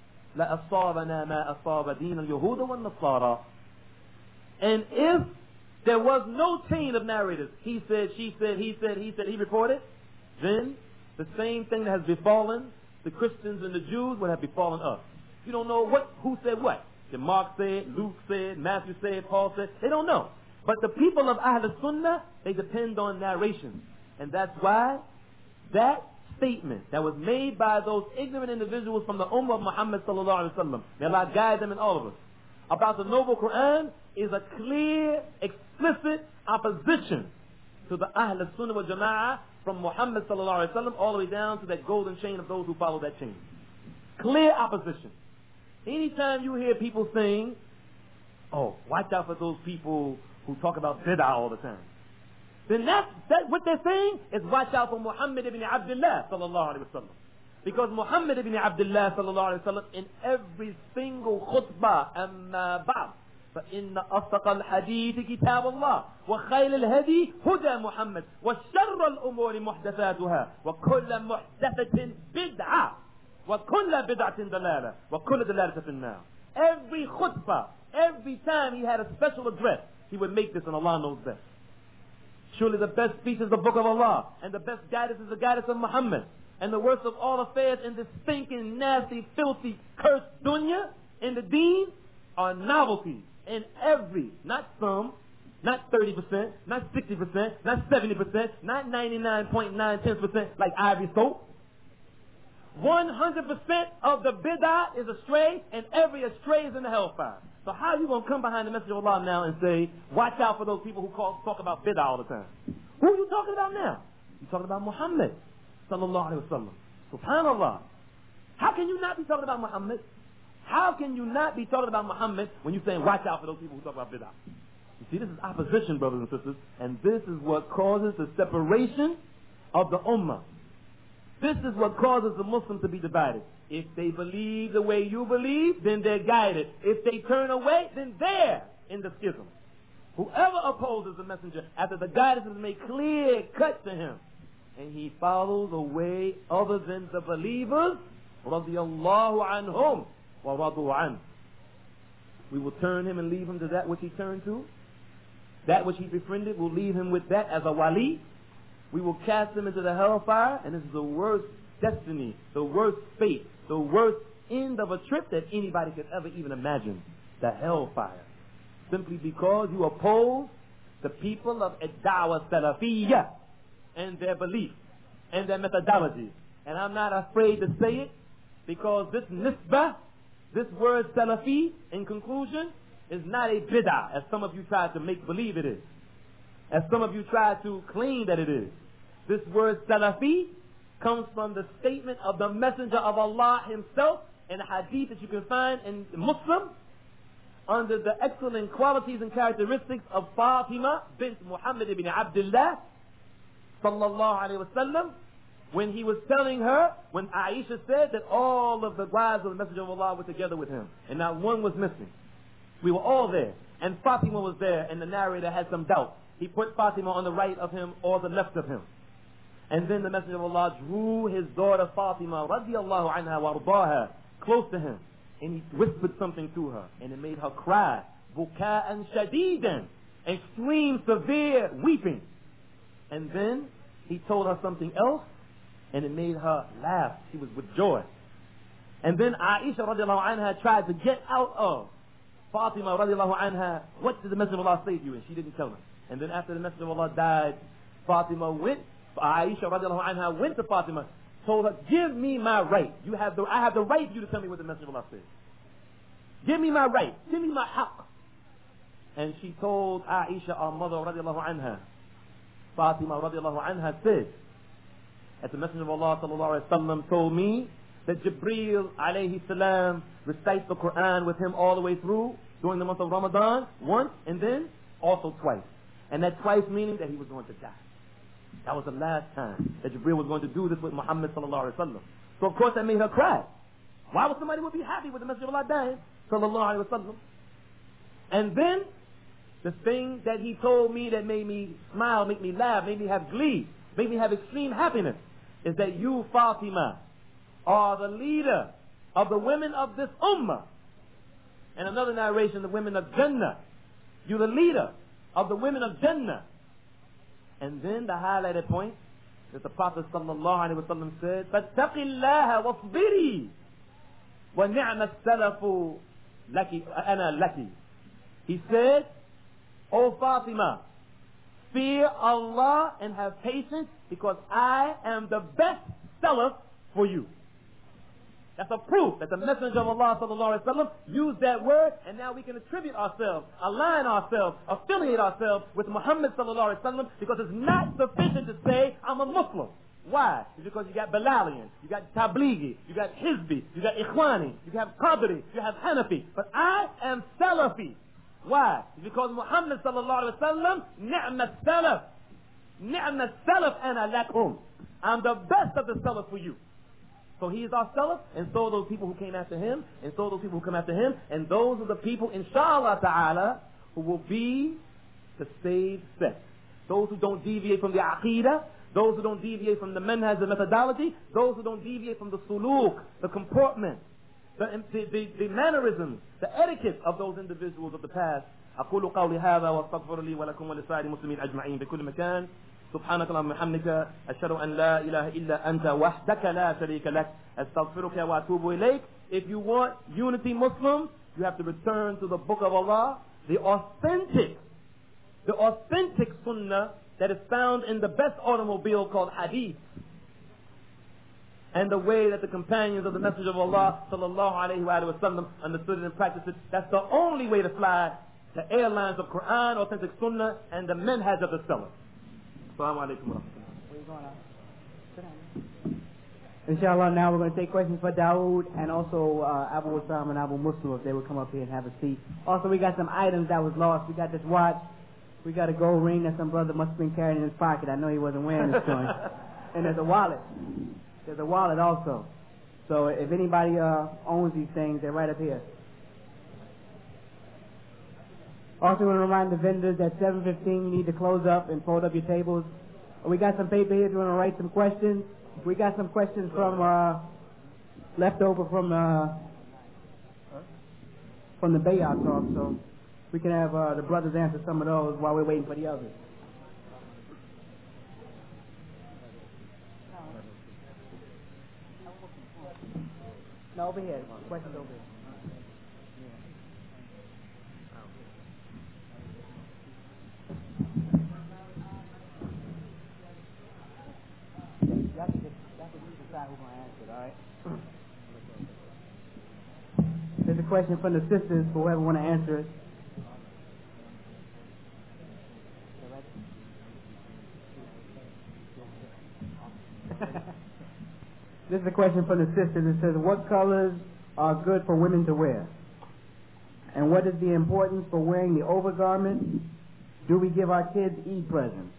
لَأَصَابَنَا مَا أَصَابَ دِينَ الْيَهُودَ وَالنَّصَارَى. And if there was no chain of narrators. He said, she said, he said, he reported. Then the same thing that has befallen the Christians and the Jews would have befallen us. You don't know who said what. Did Mark say, Luke said, Matthew said, Paul said. They don't know. But the people of Ahl Sunnah, they depend on narrations. And that's why that statement that was made by those ignorant individuals from the Ummah of Muhammad sallallahu alaihi wasallam, may Allah guide them and all of us, about the Noble Quran is a clear, explicit opposition to the Ahl Sunnah wal Jama'ah from Muhammad sallallahu alaihi wasallam all the way down to that golden chain of those who follow that chain. Clear opposition. Anytime you hear people saying, oh, watch out for those people who talk about bid'ah all the time, then that what they're saying is watch out for Muhammad ibn Abdullah sallallahu alaihi wasallam. Because Muhammad ibn Abdullah sallallahu alaihi wasallam in every single khutbah, amma ba'd, فإن أصدق الحديث كتاب الله وخير الهدي هدى محمد وشر الأمور محدثاتها وكل محدثة بدعة وكل بدعة ضلالة وكل ضلالة في النار. Every khutbah, every time he had a special address, he would make this, and Allah knows best. Surely the best speech is the book of Allah, and the best guidance is the guidance of Muhammad. And the worst of all affairs in this stinking, nasty, filthy, cursed dunya, in the deen, are novelties. In every, not some, not 30%, not 60%, not 70%, not 99.910% like ivory soap. 100% of the bid'ah is astray, and every astray is in the hellfire. So how are you going to come behind the message of Allah now and say, watch out for those people who talk about bid'ah all the time? Who are you talking about now? You're talking about Muhammad sallallahu alaihi wasallam. Subhanallah. How can you not be talking about Muhammad? How can you not be talking about Muhammad when you're saying watch out for those people who talk about bid'ah? You see, this is opposition, brothers and sisters, and this is what causes the separation of the ummah. This is what causes the Muslims to be divided. If they believe the way you believe, then they're guided. If they turn away, then they're in the schism. Whoever opposes the messenger after the guidance is made clear cut to him, and he follows a way other than the believers, radiyallahu anhum wa radu an, we will turn him and leave him to that which he turned to. That which he befriended, will leave him with that as a wali. We will cast him into the hellfire, and this is the worst destiny, the worst fate, the worst end of a trip that anybody could ever even imagine. The hellfire. Simply because you oppose the people of Ad-Da'wah Salafiyya and their belief and their methodology. And I'm not afraid to say it, because this nisbah, this word Salafi, in conclusion, is not a bid'ah, as some of you try to make believe it is. As some of you try to claim that it is. This word Salafi comes from the statement of the Messenger of Allah himself in a hadith that you can find in Muslim under the excellent qualities and characteristics of Fatima bint Muhammad ibn Abdullah sallallahu alayhi wasallam, when he was telling her, when Aisha said that all of the wives of the Messenger of Allah were together with him and not one was missing. We were all there, and Fatima was there, and the narrator had some doubt. He put Fatima on the right of him or the left of him. And then the Messenger of Allah drew his daughter Fatima radiyallahu anha wa ardaha close to him, and he whispered something to her, and it made her cry, buka'an shadidan, extreme severe weeping. And then he told her something else, and it made her laugh. She was with joy. And then Aisha radiyallahu anha tried to get out of Fatima radiyallahu anha, what did the Messenger of Allah say to you? And she didn't tell him. And then after the Messenger of Allah died, Aisha radiallahu anha went to Fatima, told her, give me my right. I have the right for you to tell me what the Messenger of Allah said. Give me my right. Give me my haqq. And she told Aisha, our mother radiallahu anha, Fatima radiallahu anha said, that the Messenger of Allah sallallahu alayhi wa sallam told me that Jibreel alayhi salam recites the Quran with him all the way through during the month of Ramadan, once, and then also twice. And that twice meaning that he was going to die. That was the last time that Jibreel was going to do this with Muhammad sallallahu alaihi wasallam. So of course that made her cry. Why would somebody be happy with the Messenger of Allah dying? Sallallahu alaihi wasallam. And then the thing that he told me that made me smile, made me laugh, made me have glee, made me have extreme happiness, is that you, Fatima, are the leader of the women of this ummah. And another narration, the women of Jannah. You're the leader. of the women of Jannah. And then the highlighted point that the Prophet sallallahu alaihi wasallam said, فَاتَّقِ اللَّهَ وَاصْبِرِي وَنِعْمَ السَّلَفُ لَكِ أَنَا لَكِ. He said, O Fatima, fear Allah and have patience, because I am the best salaf for you. That's a proof that the Messenger of Allah sallallahu alaihi wasallam used that word, and now we can attribute ourselves, align ourselves, affiliate ourselves with Muhammad sallallahu alaihi wasallam, because it's not sufficient to say I'm a Muslim. Why? It's because you got Bilalian, you got Tablighi, you got Hizbi, you got Ikhwani, you have Qadri, you have Hanafi. But I am Salafi. Why? It's because Muhammad sallallahu alaihi wasallam, ni'mat salaf. Ni'mat salaf ana lakum. I'm the best of the salaf for you. So he is our salaf, and so are those people who came after him, and so are those people who come after him, and those are the people, inshallah ta'ala, who will be the saved sect. Those who don't deviate from the aqidah, those who don't deviate from the manhaj, the methodology, those who don't deviate from the suluk, the comportment, the mannerisms, the etiquette of those individuals of the past. أقول قولي هذا واستغفر لي ولكم ولسائر المسلمين أجمعين بكل مكان. سبحانك اللهم وبحمدك أشهد أن لا إله إلا أنت وحدك لا شريك لك أستغفرك وأتوب إليك. If you want unity Muslims, you have to return to the book of Allah, the authentic sunnah that is found in the best automobile called hadith, and the way that the companions of the Message of Allah sallallahu alaihi wasallam understood it and practiced it. That's the only way to fly the airlines of Quran, authentic sunnah, and the manhaj of the Salaf. Assalamu alaikum wa rahmatullah. Inshallah, now we're going to take questions for Dawood and also Abu Osama and Abu Muslim, if they would come up here and have a seat. Also, we got some items that was lost. We got this watch. We got a gold ring that some brother must have been carrying in his pocket. I know he wasn't wearing this joint. And there's a wallet. There's a wallet also. So if anybody owns these things, they're right up here. Also, want to remind the vendors that 7:15 you need to close up and fold up your tables. We got some paper here if you want to write some questions. We got some questions from left over from the Bayat talk, so we can have the brothers answer some of those while we're waiting for the others. No, over here. Questions over here. Y'all can decide who's going to answer it, all right? There's a question from the sisters for whoever want to answer it. This is a question from the sisters. It says, what colors are good for women to wear? And what is the importance for wearing the overgarment? Do we give our kids Eid presents?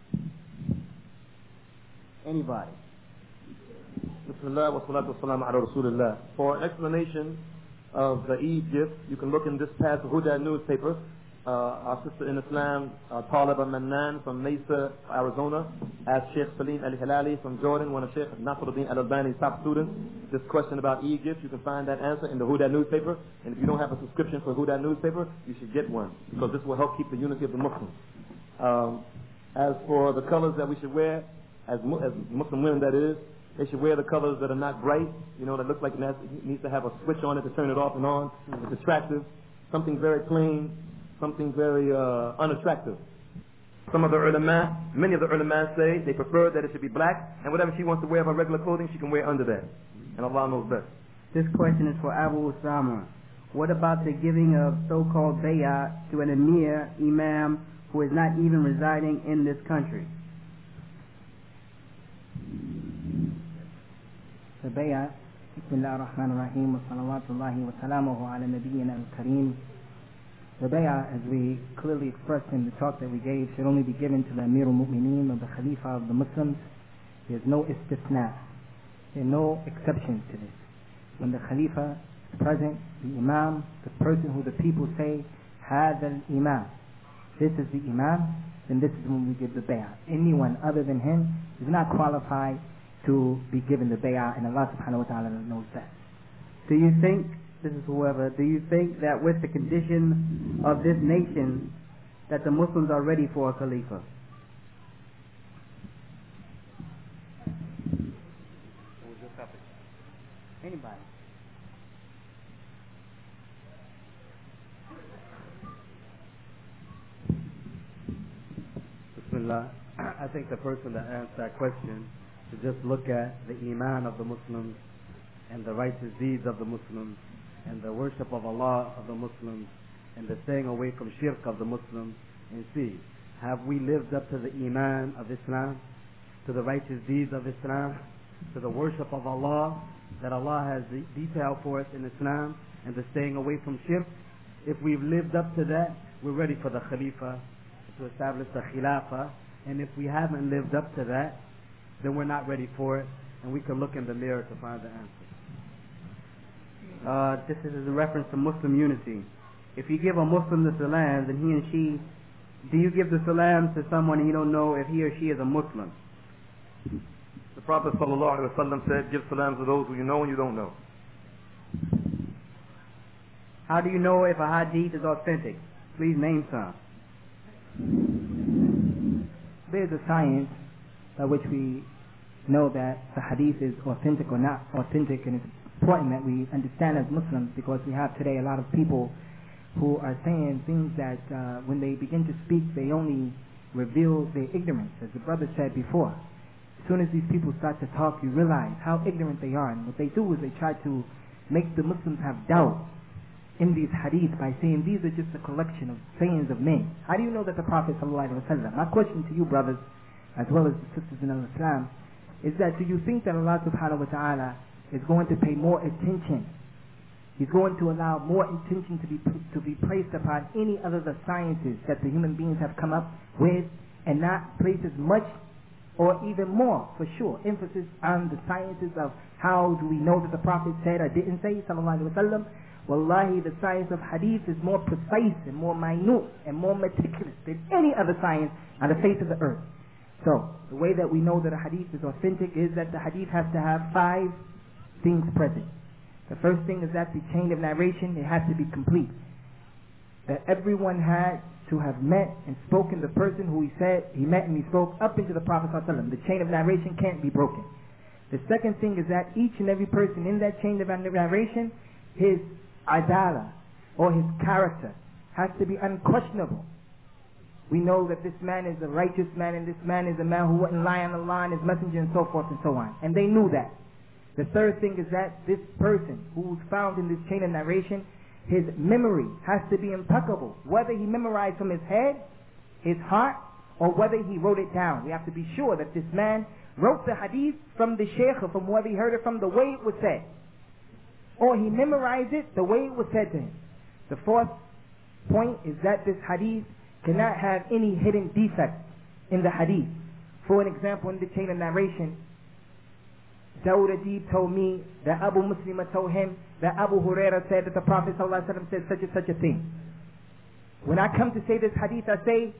Anybody? Bismillah wa salatu wa salam ala Rasulullah. For an explanation of the Eid gift, you can look in this past Huda newspaper. Our sister in Islam, Talib Mannan from Mesa, Arizona, asked Sheikh Salim Al-Hilali from Jordan, one of Sheikh Nasruddin Al-Albani's top students, this question about Eid gifts. You can find that answer in the Huda newspaper. And if you don't have a subscription for Huda newspaper, you should get one, because this will help keep the unity of the Muslims. As for the colors that we should wear, as Muslim women that is, they should wear the colors that are not bright, that look like it needs to have a switch on it to turn it off and on. It's attractive. Something very plain, something very unattractive. Some of the ulama, many of the ulama say they prefer that it should be black, and whatever she wants to wear of her regular clothing, she can wear under that. And Allah knows best. This question is for Abu Osama. What about the giving of so-called bay'ah to an emir, imam, who is not even residing in this country? The bay'ah, Bismillah ar-Rahman ar-Rahim, wa salawatullahi wa salamuhu ala nabiyyina al-Kareem. The bay'ah, as we clearly expressed in the talk that we gave, should only be given to the Amir al-Mu'mineen, or the Khalifa of the Muslims. There's no istisna. There are no exceptions to this. When the Khalifa is present, the Imam, the person who the people say, هذا الإمام, this is the Imam, then this is when we give the bay'ah. Anyone other than him is not qualified to be given the bay'ah, and Allah subhanahu wa ta'ala knows that. Do you think, this is whoever, do you think that with the condition of this nation, that the Muslims are ready for a Khalifa? Anybody? Bismillah. I think the person that asked that question should just look at the Iman of the Muslims and the righteous deeds of the Muslims and the worship of Allah of the Muslims and the staying away from shirk of the Muslims and see, have we lived up to the Iman of Islam, to the righteous deeds of Islam, to the worship of Allah that Allah has detailed for us in Islam, and the staying away from shirk? If we've lived up to that, we're ready for the Khalifa, to establish the Khilafah. And if we haven't lived up to that, then we're not ready for it, and we can look in the mirror to find the answer. This is a reference to Muslim unity. If you give a Muslim the salam, then he and she, do you give the salam to someone you don't know if he or she is a Muslim? The Prophet ﷺ said, give salam to those who you know and you don't know. How do you know if a hadith is authentic? Please name some. There's a science by which we know that the hadith is authentic or not authentic, and it's important that we understand as Muslims, because we have today a lot of people who are saying things that when they begin to speak, they only reveal their ignorance. As the brother said before, as soon as these people start to talk, you realize how ignorant they are. And what they do is they try to make the Muslims have doubt in these hadiths by saying these are just a collection of sayings of men. How do you know that the Prophet ﷺ, my question to you brothers, as well as the sisters in Islam, is that do you think that Allah subhanahu wa ta'ala is going to pay more attention? He's going to allow more attention to be placed upon any other of the sciences that the human beings have come up with, and not place as much or even more, for sure, emphasis on the sciences of how do we know that the Prophet said or didn't say, sallallahu alaihi wasallam. Wallahi, the science of hadith is more precise and more minute and more meticulous than any other science on the face of the earth. So, the way that we know that a hadith is authentic is that the hadith has to have 5 things present. The first thing is that the chain of narration, it has to be complete. That everyone had to have met and spoken the person who he said he met and he spoke up into the Prophet ﷺ. The chain of narration can't be broken. The second thing is that each and every person in that chain of narration, his adala, or his character, has to be unquestionable. We know that this man is a righteous man, and this man is a man who wouldn't lie on Allah and his messenger, and so forth and so on. And they knew that. The third thing is that this person who's found in this chain of narration, his memory has to be impeccable. Whether he memorized from his head, his heart, or whether he wrote it down. We have to be sure that this man wrote the hadith from the shaykh, or from whether he heard it from the way it was said, or he memorized it the way it was said to him. The fourth point is that this hadith cannot have any hidden defects in the hadith. For an example, in the chain of narration, Dawud Adib told me that Abu Muslima told him that Abu Huraira said that the Prophet ﷺ said such and such a thing. When I come to say this hadith, I say,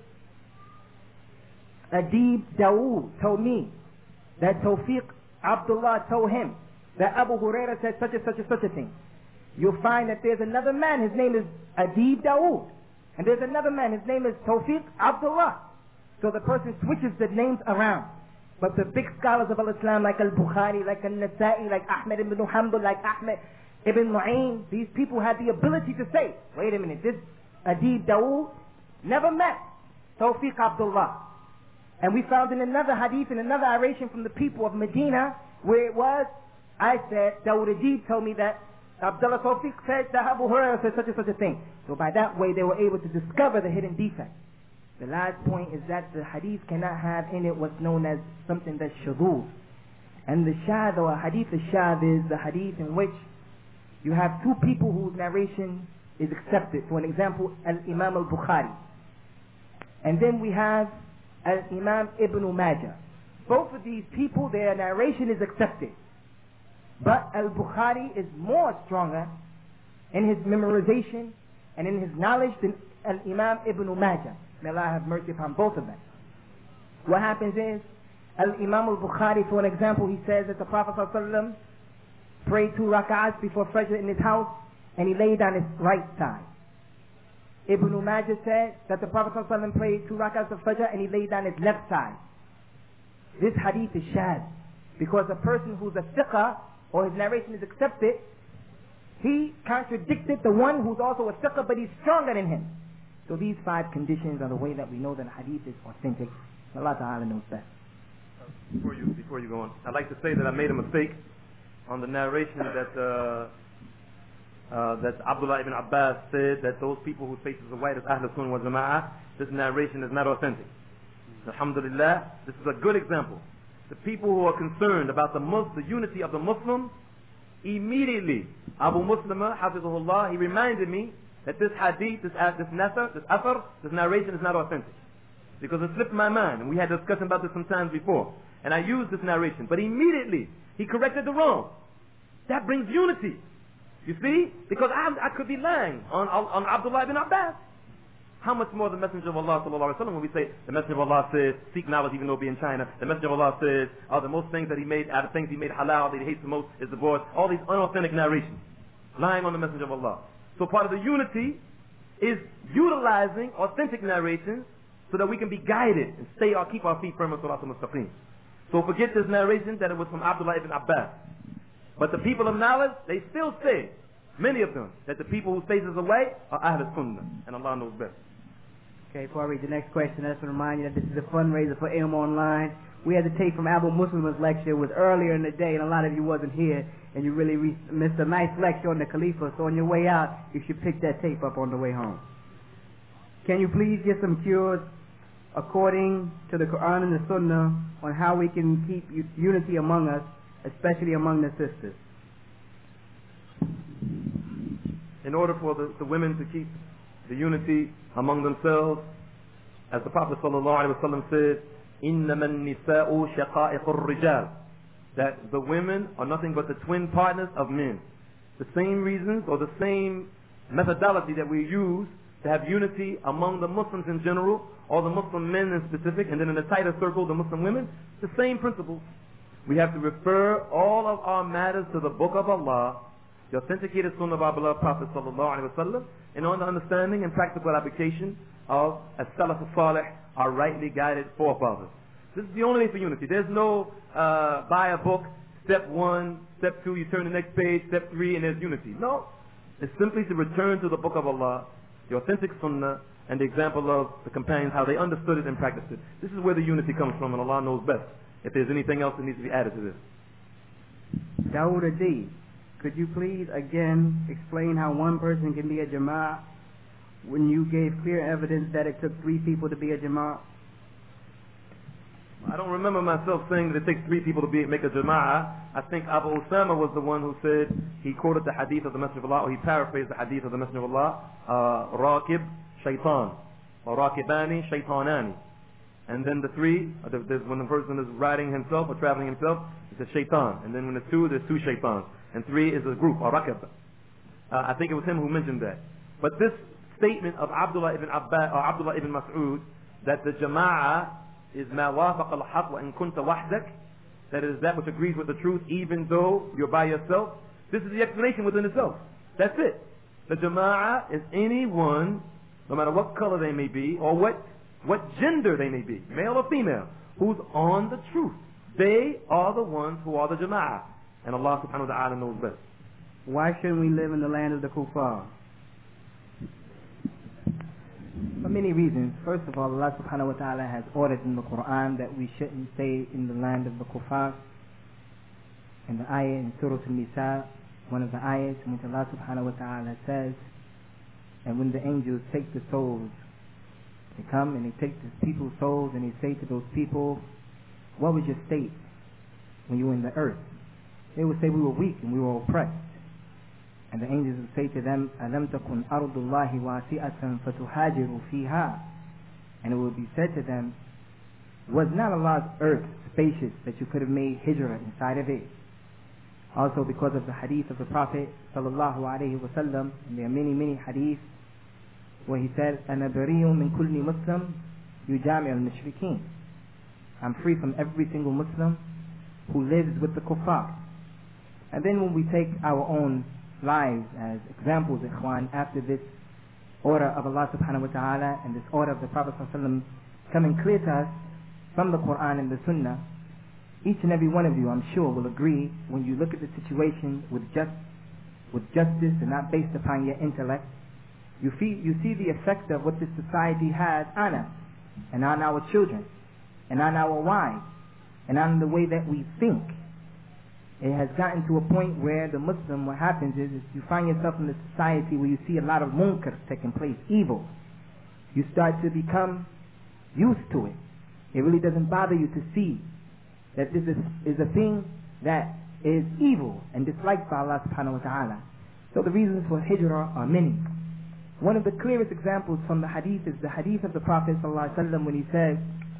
Adib Dawud told me that Tawfiq Abdullah told him that Abu Huraira said such and such and such a thing. You'll find that there's another man, his name is Adib Dawud. And there's another man, his name is Tawfiq Abdullah. So the person switches the names around. But the big scholars of Islam, like Al-Bukhari, like Al-Nasa'i, like Ahmed ibn Hanbal, like Ahmed ibn Mu'in, these people had the ability to say, wait a minute, this Adib Dawood never met Tawfiq Abdullah. And we found in another hadith, in another narration from the people of Medina, where it was, I said, Dawood Adib told me that Abdullah Tawfiq said that Abu Hurairah said such and such a thing. So by that way, they were able to discover the hidden defect. The last point is that the hadith cannot have in it what's known as something that's shadud. And the shadh, or a hadith shadh, is the hadith in which you have 2 people whose narration is accepted. For an example, Al-Imam al-Bukhari. And then we have Al-Imam Ibn Majah. Both of these people, their narration is accepted. But Al-Bukhari is more stronger in his memorization and in his knowledge than Al-Imam Ibn Majah. May Allah have mercy upon both of them. What happens is, Al-Imam al-Bukhari, for an example, he says that the Prophet ﷺ prayed 2 rak'ahs before Fajr in his house, and he laid on his right side. Ibn Majah said that the Prophet ﷺ prayed 2 rakats of Fajr and he laid down his left side. This hadith is shadh, because a person who's a thiqah, or his narration is accepted, he contradicted the one who's also a thiqah, but he's stronger than him. So these 5 conditions are the way that we know that hadith is authentic. Allah Ta'ala knows best. Before you go on, I'd like to say that I made a mistake on the narration that Abdullah ibn Abbas said that those people whose faces are white is Ahl Sunnah wal Jama'ah. This narration is not authentic. Alhamdulillah, this is a good example. The people who are concerned about the unity of the Muslims, immediately Abu Muslima, Hafizahullah, he reminded me that this hadith, this narration is not authentic. Because it slipped my mind, and we had discussion about this sometimes before. And I used this narration, but immediately he corrected the wrong. That brings unity. You see? Because I could be lying on Abdullah ibn Abbas. How much more the Messenger of Allah sallallahu alaihi wasallam, when we say the Messenger of Allah says, seek knowledge even though it be in China. The Messenger of Allah says, the most things that he made, out of things he made halal, that he hates the most is divorce. All these unauthentic narrations. Lying on the Messenger of Allah. So part of the unity is utilizing authentic narrations so that we can be guided and keep our feet firm on Siratul Mustaqim. So forget this narration that it was from Abdullah ibn Abbas. But the people of knowledge, they still say, many of them, that the people whose faces are white are Ahl Sunnah. And Allah knows best. Okay, before I read the next question, I just want to remind you that this is a fundraiser for Ilm Online. We had to take from Abu Muslim's lecture. It was earlier in the day, and a lot of you wasn't here, and you really missed a nice lecture on the Khalifa. So on your way out, you should pick that tape up on the way home. Can you please get some cures according to the Quran and the Sunnah on how we can keep unity among us, especially among the sisters? In order for the women to keep the unity among themselves, as the Prophet ﷺ said, إِنَّمَا النِّسَاءُ شَقَائِقُ الرِّجَالِ, that the women are nothing but the twin partners of men. The same reasons or the same methodology that we use to have unity among the Muslims in general, or the Muslim men in specific, and then in the tighter circle, the Muslim women, the same principles. We have to refer all of our matters to the Book of Allah, the authenticated Sunnah of our beloved Prophet ﷺ, and on the understanding and practical application of as-Salaf as-Salih, our rightly guided forefathers. This is the only way for unity. There's no buy a book, step 1, step 2, you turn the next page, step 3, and there's unity. No. It's simply to return to the Book of Allah, the authentic Sunnah, and the example of the companions, how they understood it and practiced it. This is where the unity comes from, and Allah knows best. If there's anything else that needs to be added to this. Dawood Adi, could you please again explain how one person can be a Jama'ah when you gave clear evidence that it took 3 people to be a Jama'ah? I don't remember myself saying that it takes 3 people to make a Jama'ah. I think Abu Usama was the one who said, he quoted the hadith of the Messenger of Allah, or he paraphrased the hadith of the Messenger of Allah, Raqib Shaitan, or Raqibani Shaitanani. And then the 3, when the person is riding himself or traveling himself, it's a shaitan. And then when there's 2, there's 2 shaitans. And 3 is a group, or rakab. I think it was him who mentioned that. But this statement of Abdullah ibn Abbas, or Abdullah ibn Mas'ud, that the jama'ah is ma wafaqa al-haq wa in kunta wahdak, that is that which agrees with the truth even though you're by yourself. This is the explanation within itself. That's it. The jama'ah is anyone, no matter what color they may be, or what gender they may be, male or female, who's on the truth. They are the ones who are the jama'ah. And Allah subhanahu wa ta'ala knows best. Why shouldn't we live in the land of the kuffar? For many reasons. First of all, Allah subhanahu wa ta'ala has ordered in the Quran that we shouldn't stay in the land of the kuffar. In the ayah in Surah An-Nisa, one of the ayahs in which Allah subhanahu wa ta'ala says, and when the angels take the souls, they come and they take the people's souls and they say to those people, what was your state when you were in the earth? They would say we were weak and we were oppressed. And the angels would say to them, أَلَمْ تَكُنْ أَرْضُ اللَّهِ وَاسِعَةً فَتُهَاجِرُوا فِيهَا. And it would be said to them, was not Allah's earth spacious that you could have made hijrah inside of it? Also because of the hadith of the Prophet sallallahu alaihi wasallam, and there are many, many hadiths where he said, أَنَا بَرِيٌّ مِنْ كُلِّ مُسْلِمٍ يُجَامِعُ الْمُشْرِكِينَ. I'm free from every single Muslim who lives with the kuffar. And then when we take our own lives as examples, ikhwan, after this order of Allah subhanahu wa ta'ala and this order of the Prophet sallallahu alaihi wasallam coming clear to us from the Quran and the Sunnah, each and every one of you, I'm sure, will agree when you look at the situation with justice and not based upon your intellect, you see the effect of what this society has on us and on our children and on our wives and on the way that we think. It has gotten to a point where the Muslim, what happens is you find yourself in a society where you see a lot of munkar taking place, evil. You start to become used to it. It really doesn't bother you to see that this is a thing that is evil and disliked by Allah subhanahu wa ta'ala. So the reasons for hijrah are many. One of the clearest examples from the hadith is the hadith of the Prophet sallallahu alaihi wasallam when he says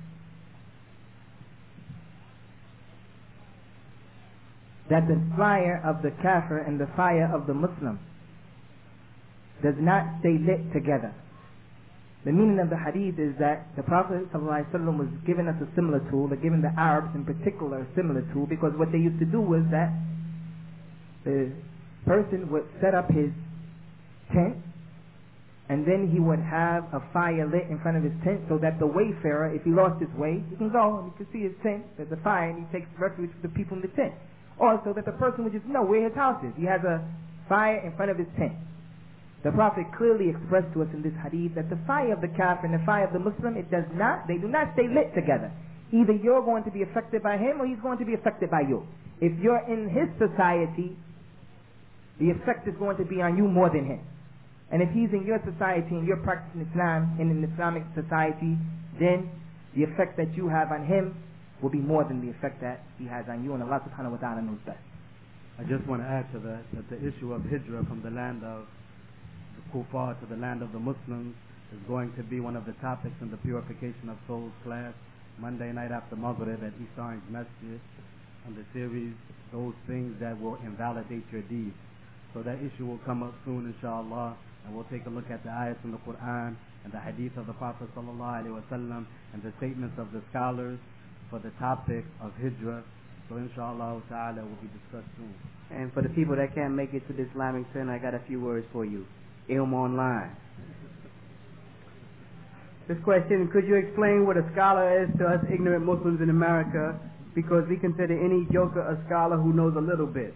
that the fire of the kafir and the fire of the Muslim does not stay lit together. The meaning of the hadith is that the Prophet ﷺ was giving us a similar tool, or giving the Arabs in particular a similar tool, because what they used to do was that the person would set up his tent, and then he would have a fire lit in front of his tent so that the wayfarer, if he lost his way, he can go and he can see his tent, there's a fire, and he takes refuge with the people in the tent. Or so that the person would just know where his house is. He has a fire in front of his tent. The Prophet clearly expressed to us in this hadith that the fire of the kafir and the fire of the Muslim, they do not stay lit together. Either you're going to be affected by him or he's going to be affected by you. If you're in his society, the effect is going to be on you more than him. And if he's in your society and you're practicing Islam in an Islamic society, then the effect that you have on him will be more than the effect that he has on you, and Allah subhanahu wa ta'ala knows best. I just want to add to that the issue of hijrah from the land of the kuffar to the land of the Muslims is going to be one of the topics in the Purification of Souls class Monday night after Maghrib at East Orange Masjid on the series, Those Things That Will Invalidate Your Deeds. So that issue will come up soon, inshallah, and we'll take a look at the ayats in the Quran and the hadith of the Prophet sallallahu alaihi wasallam and the statements of the scholars for the topic of hijrah. So inshallah ta'ala will be discussed soon. And for the people that can't make it to the Islamic Center, I got a few words for you. Ilm Online. This question, could you explain what a scholar is to us ignorant Muslims in America? Because we consider any joker a scholar who knows a little bit.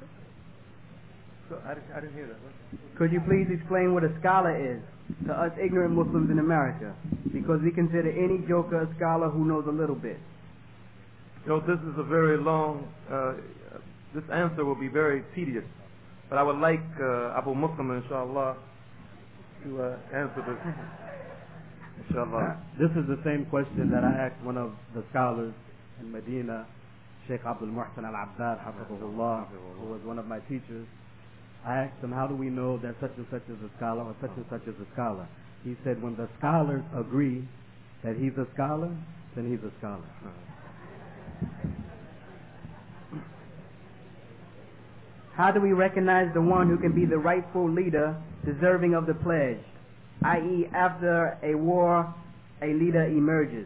So I didn't hear that. Could you please explain what a scholar is to us ignorant Muslims in America? Because we consider any joker a scholar who knows a little bit. This is a very long, this answer will be very tedious. But I would like Abu Muslim, inshallah, to answer this. Inshallah. This is the same question that I asked one of the scholars in Medina, Sheikh Abdul Muhsin Al-Abbad, hafizahullah, who was one of my teachers. I asked him, how do we know that such and such is a scholar or such and such is a scholar? He said, when the scholars agree that he's a scholar, then he's a scholar. How do we recognize the one who can be the rightful leader deserving of the pledge, i.e. after a war, a leader emerges?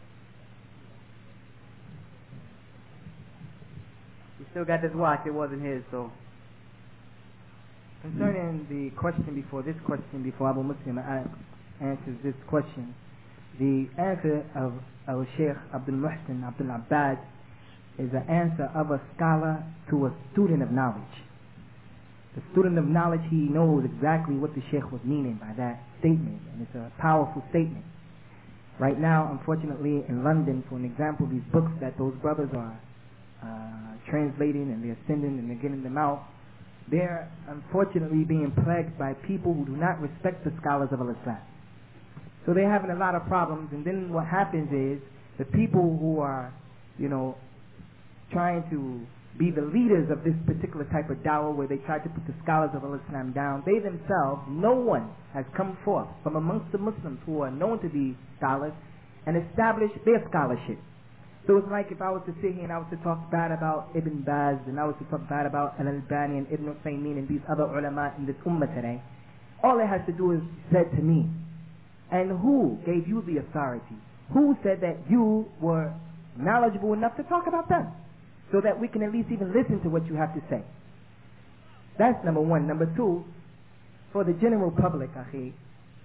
You still got this watch, it wasn't his, so. Concerning the question before Abu Muslim answers this question, the answer of Sheikh Abdul Muhsin Abdul Abbad is the answer of a scholar to a student of knowledge. The student of knowledge, he knows exactly what the Sheikh was meaning by that statement, and it's a powerful statement. Right now, unfortunately, in London, for an example, these books that those brothers are translating and they're sending and they're getting them out, they're unfortunately being plagued by people who do not respect the scholars of Islam. So they're having a lot of problems, and then what happens is the people who are, trying to be the leaders of this particular type of dawah where they try to put the scholars of Islam down, they themselves, no one has come forth from amongst the Muslims who are known to be scholars and establish their scholarship. So it's like if I was to sit here and I was to talk bad about Ibn Baz and I was to talk bad about Al-Albani and Ibn Uthaymeen and these other ulama in this ummah today, all it has to do is said to me. And who gave you the authority? Who said that you were knowledgeable enough to talk about them? So that we can at least even listen to what you have to say. That's number one. Number two, for the general public, akhi,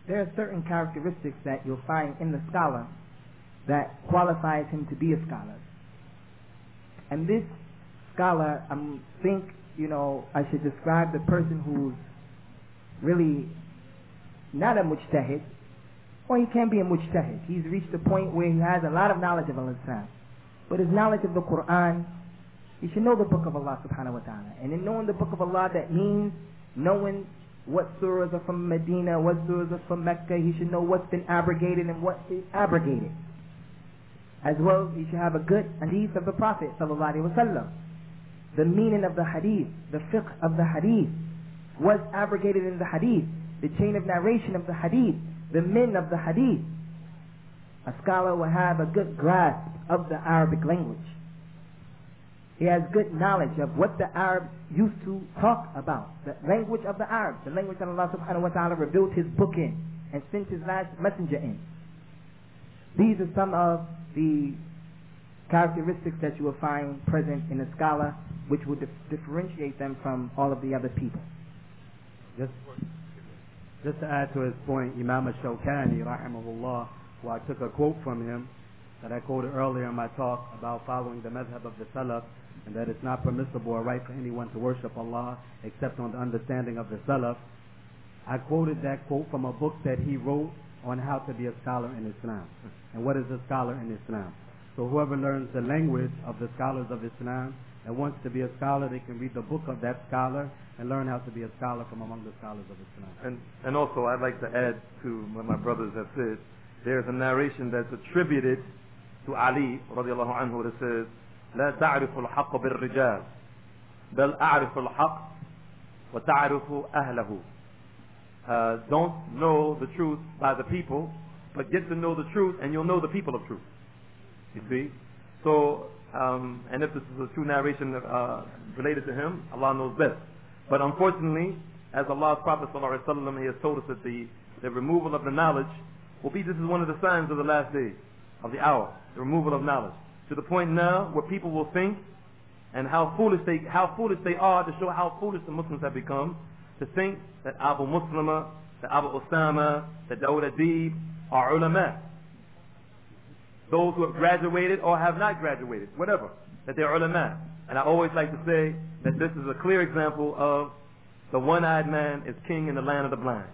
there are certain characteristics that you'll find in the scholar that qualifies him to be a scholar. And this scholar, I think, I should describe the person who's really not a mujtahid, or he can be a mujtahid. He's reached a point where he has a lot of knowledge of Islam. But his knowledge of the Quran, he should know the book of Allah subhanahu wa ta'ala. And in knowing the book of Allah, that means knowing what surahs are from Medina, what surahs are from Mecca. He should know what's been abrogated and what is abrogated. As well, he should have a good hadith of the Prophet sallallahu alaihi wasallam. The meaning of the hadith, the fiqh of the hadith, what's abrogated in the hadith, the chain of narration of the hadith, the min of the hadith. A scholar will have a good grasp of the Arabic language. He has good knowledge of what the Arabs used to talk about, the language of the Arabs, the language that Allah subhanahu wa ta'ala revealed his book in and sent his last messenger in. These are some of the characteristics that you will find present in a scholar, which would differentiate them from all of the other people. Just to add to his point, Imam al-Shawkani, rahimahullah, who I took a quote from him that I quoted earlier in my talk about following the madhab of the Salaf, and that it's not permissible or right for anyone to worship Allah except on the understanding of the Salaf. I quoted that quote from a book that he wrote on how to be a scholar in Islam. And what is a scholar in Islam? So whoever learns the language of the scholars of Islam and wants to be a scholar, they can read the book of that scholar and learn how to be a scholar from among the scholars of Islam. And also, I'd like to add to what my brothers have said. There's a narration that's attributed to Ali radiallahu anhu that says, لا تعرف الحق بالرجال بل أعرف الحق وتعرف أهله. Don't know the truth by the people, but get to know the truth and you'll know the people of truth. You see? So, and if this is a true narration related to him, Allah knows best. But unfortunately, as Allah's Prophet ﷺ, he has told us that the removal of the knowledge will be, this is one of the signs of the last days, of the hour, the removal of knowledge. To the point now where people will think, and how foolish they are, to show how foolish the Muslims have become, to think that Abu Muslima, that Abu Usama, that Dawood Adib are ulama. Those who have graduated or have not graduated, whatever, that they're ulama. And I always like to say that this is a clear example of the one-eyed man is king in the land of the blind.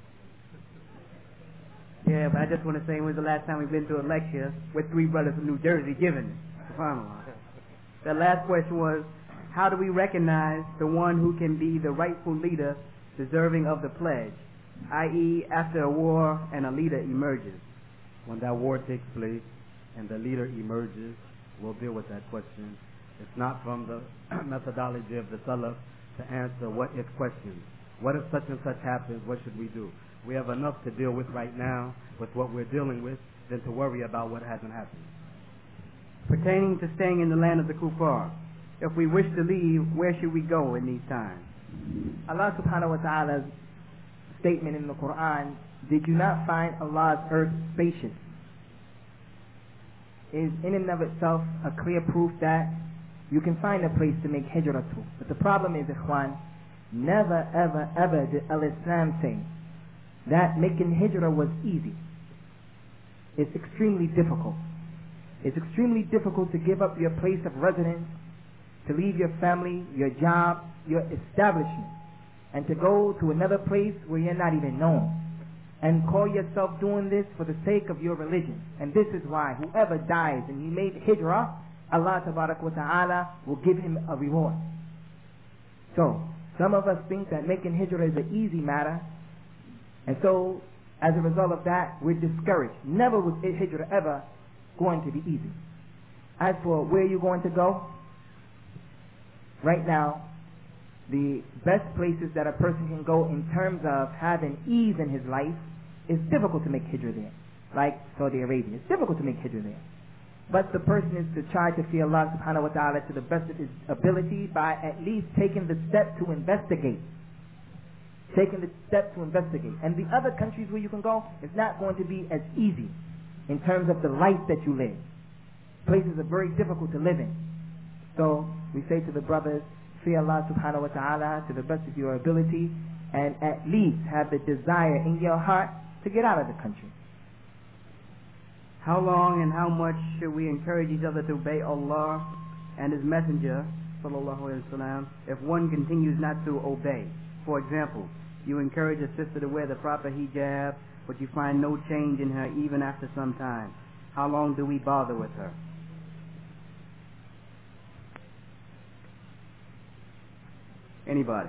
Yeah, but I just want to say, when was the last time we've been to a lecture with three brothers from New Jersey giving it? SubhanAllah. The last question was, how do we recognize the one who can be the rightful leader deserving of the pledge, i.e. after a war and a leader emerges? When that war takes place and the leader emerges, we'll deal with that question. It's not from the methodology of the Salaf to answer what-if questions. What if such and such happens? What should we do? We have enough to deal with right now with what we're dealing with than to worry about what hasn't happened. Pertaining to staying in the land of the kuffar, if we wish to leave, where should we go in these times? Allah subhanahu wa ta'ala's statement in the Quran, did you not find Allah's earth spacious, is in and of itself a clear proof that you can find a place to make hijrah to. But the problem is, ikhwan, never ever ever did al-Islam say that making hijrah was easy. It's extremely difficult. It's extremely difficult to give up your place of residence, to leave your family, your job, your establishment, and to go to another place where you're not even known, and call yourself doing this for the sake of your religion. And this is why whoever dies and he made hijrah, Allah Tabarak wa Ta'ala will give him a reward. So, some of us think that making hijrah is an easy matter, and so, as a result of that, we're discouraged. Never was hijrah ever going to be easy. As for where you're going to go, right now, the best places that a person can go in terms of having ease in his life, is difficult to make hijrah there. Like Saudi Arabia, it's difficult to make hijrah there. But the person is to try to fear Allah subhanahu wa ta'ala to the best of his ability by at least taking the step to investigate. Taking the step to investigate. And the other countries where you can go, it's not going to be as easy in terms of the life that you live. Places are very difficult to live in. So we say to the brothers, fear Allah subhanahu wa ta'ala to the best of your ability, and at least have the desire in your heart to get out of the country. How long and how much should we encourage each other to obey Allah and His Messenger, sallallahu alaihi wasallam, if one continues not to obey? For example, you encourage a sister to wear the proper hijab, but you find no change in her even after some time. How long do we bother with her? Anybody?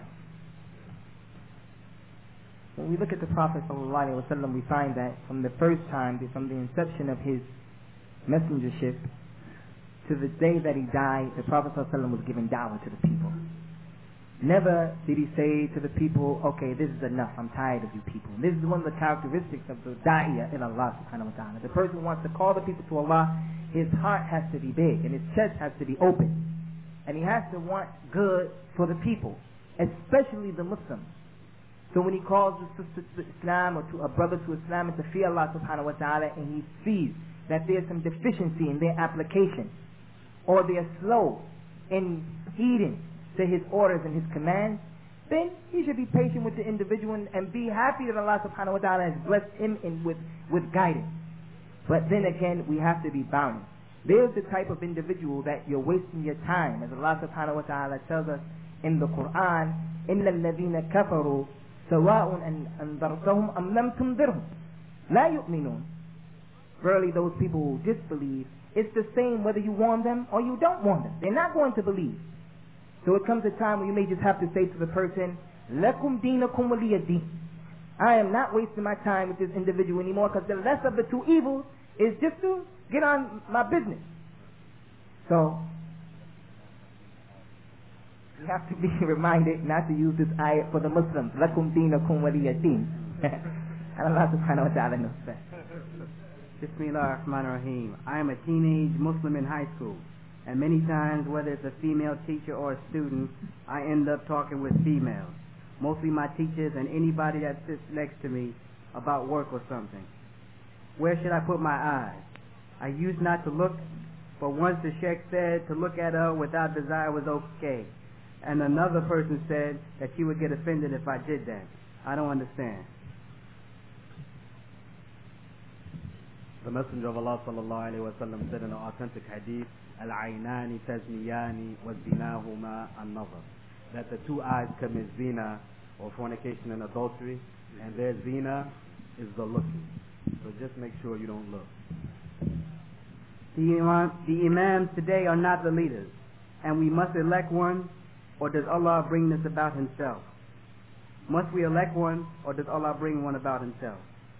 When we look at the Prophet ﷺ, we find that from the first time, from the inception of his messengership to the day that he died, the Prophet ﷺ was giving da'wah to the people. Never did he say to the people, okay, this is enough, I'm tired of you people. This is one of the characteristics of the da'iyah in Allah subhanahu wa ta'ala. The person who wants to call the people to Allah, his heart has to be big and his chest has to be open. And he has to want good for the people, especially the Muslims. So when he calls a sister to Islam or to a brother to Islam and to fear Allah subhanahu wa ta'ala, and he sees that there's some deficiency in their application, or they're slow in heeding to his orders and his commands, then he should be patient with the individual and be happy that Allah subhanahu wa ta'ala has blessed him with guidance. But then again, we have to be balanced. There's the type of individual that you're wasting your time, as Allah subhanahu wa ta'ala tells us in the Quran, إِنَّ الَّذِينَ كَفَرُوا سَوَاءٌ أَنذَرْتَهُمْ أَمْ لَمْ تُنذِرْهُمْ لَا يُؤْمِنُونَ. Verily those people who disbelieve, it's the same whether you warn them or you don't warn them. They're not going to believe. So it comes a time when you may just have to say to the person, لَكُمْ دِينَكُمْ وَلِيَ دِينَ. I am not wasting my time with this individual anymore, because the less of the two evils is just to get on my business. So we have to be reminded not to use this ayat for the Muslims. لَكُمْ دِينَكُمْ وَلِيَ دِينَ. And Allah subhanahu wa ta'ala knows best. Bismillah ar-Rahman ar-Rahim. I am a teenage Muslim in high school, and many times, whether it's a female teacher or a student, I end up talking with females, mostly my teachers and anybody that sits next to me, about work or something. Where should I put my eyes? I used not to look, but once the sheikh said to look at her without desire was okay, and another person said that she would get offended if I did that. I don't understand. The Messenger of Allah sallallahu alayhi wa sallam said in an authentic hadith, Al-aynani tazniyani wa zinahuma an-nazar, that the two eyes commit zina or fornication and adultery, and their zina is the looking. So just make sure you don't look. The imams today are not the leaders, and we must elect one, or does Allah bring this about himself? Must we elect one, or does Allah bring one about himself?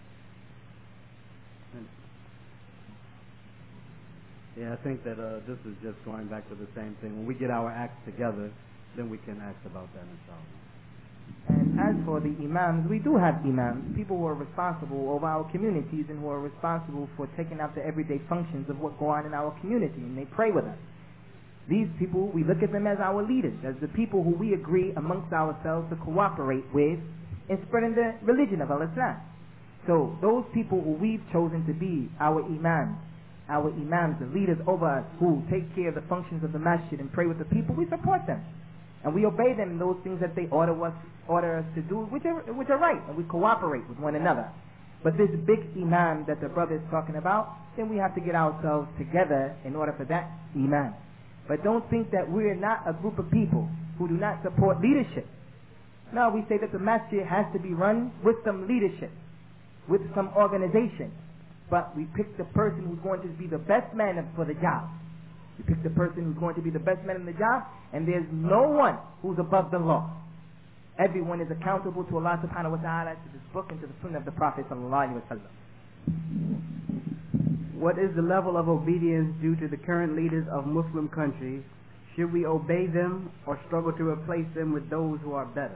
Yeah, I think that this is just going back to the same thing. When we get our acts together, then we can ask about that, inshallah. And as for the imams, we do have imams, people who are responsible over our communities and who are responsible for taking out the everyday functions of what go on in our community, and they pray with us. These people, we look at them as our leaders, as the people who we agree amongst ourselves to cooperate with in spreading the religion of Islam. So those people who we've chosen to be our imams, the leaders over us, who take care of the functions of the masjid and pray with the people, we support them. And we obey them in those things that they order us to do, which are right, and we cooperate with one another. But this big imam that the brother is talking about, then we have to get ourselves together in order for that imam. But don't think that we're not a group of people who do not support leadership. No, we say that the masjid has to be run with some leadership, with some organization. But we pick the person who's going to be the best man for the job. We pick the person who's going to be the best man in the job, and there's no one who's above the law. Everyone is accountable to Allah subhanahu wa ta'ala, to this book, and to the sunnah of the Prophet sallallahu alaihi wasallam. What is the level of obedience due to the current leaders of Muslim countries? Should we obey them or struggle to replace them with those who are better?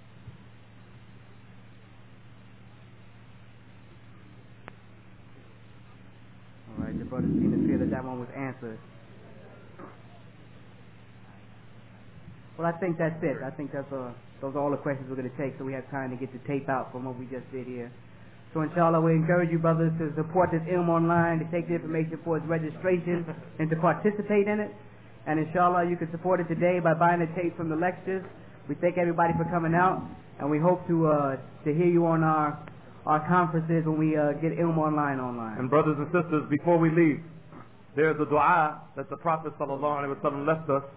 All right, the brothers seem to feel that one was answered. Well, I think that's it. I think those are all the questions we're going to take, so we have time to get the tape out from what we just did here. So inshallah, we encourage you brothers to support this ilm online, to take the information for its registration, and to participate in it. And inshallah, you can support it today by buying the tape from the lectures. We thank everybody for coming out, and we hope to hear you on our our conferences when we get ilm online. And brothers and sisters, before we leave, there's a dua that the Prophet ﷺ left us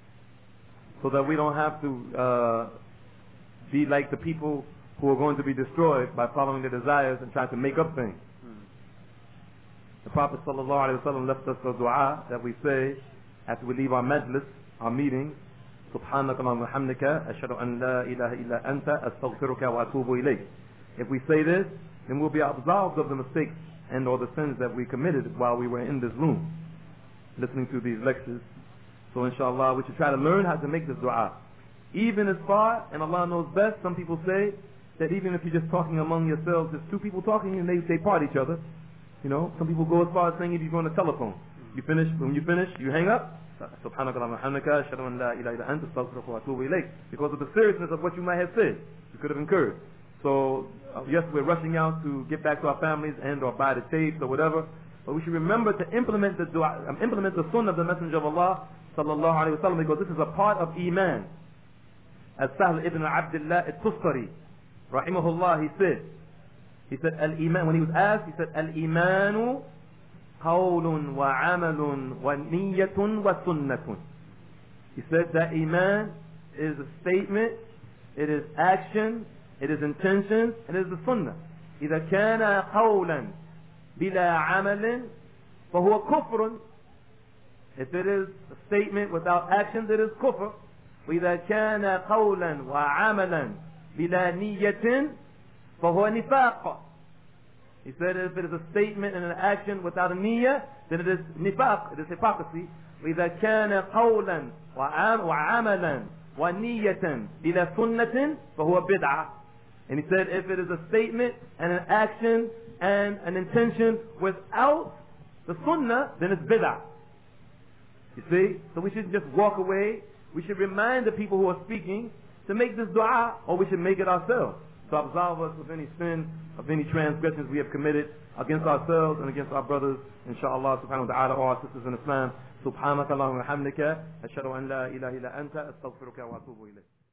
so that we don't have to be like the people who are going to be destroyed by following their desires and trying to make up things. The Prophet ﷺ left us a dua that we say after we leave our majlis, our meetings. سبحانك اللهم وبحمدك أشهد أن لا إله إلا أنت أستغفرك وأتوب إليك. If we say this, then we'll be absolved of the mistakes and or the sins that we committed while we were in this room listening to these lectures. So inshallah, we should try to learn how to make this dua. Even as far, and Allah knows best, some people say that even if you're just talking among yourselves, there's two people talking and they part each other. You know, some people go as far as saying if you go on a telephone, when you finish, you hang up. Subhanaka Allahumma hamdaka ashhadu an la ilaha illa anta astaghfiruka wa atubu ilayk. Because of the seriousness of what you might have said, you could have incurred. So yes, we're rushing out to get back to our families and or buy the tapes or whatever, but we should remember to implement the dua, implement the sunnah of the Messenger of Allah sallallahu alaihi wasallam, because this is a part of iman. As Sahl ibn Abdullah al-Tustari rahimahullah, he said al-iman, when he was asked, he said al-imanu qawlun wa amalun wa niyyatun wa sunnatun. He said that iman is a statement, it is action, it is intention, and it is the sunnah. إذا كان قولا بلا عمل فهو كفر. If it is a statement without action, it is kufr. وإذا كان قولا وعملا بلا نية فهو نفاق. He said if it is a statement and an action without a niyyah, then it is nifaq, it is hypocrisy. وإذا كان قولا وعملا ونية بلا سنة فهو بدعة. And he said if it is a statement and an action and an intention without the sunnah, then it's bid'ah. You see? So we shouldn't just walk away. We should remind the people who are speaking to make this dua, or we should make it ourselves. To absolve us of any sin, of any transgressions we have committed against ourselves and against our brothers, inshallah, subhanahu wa ta'ala, or our sisters in Islam. Subhanaka Allahumma wa hamdika, ashhadu an la ilaha illa anta, astaghfiruka wa atubu ilayk.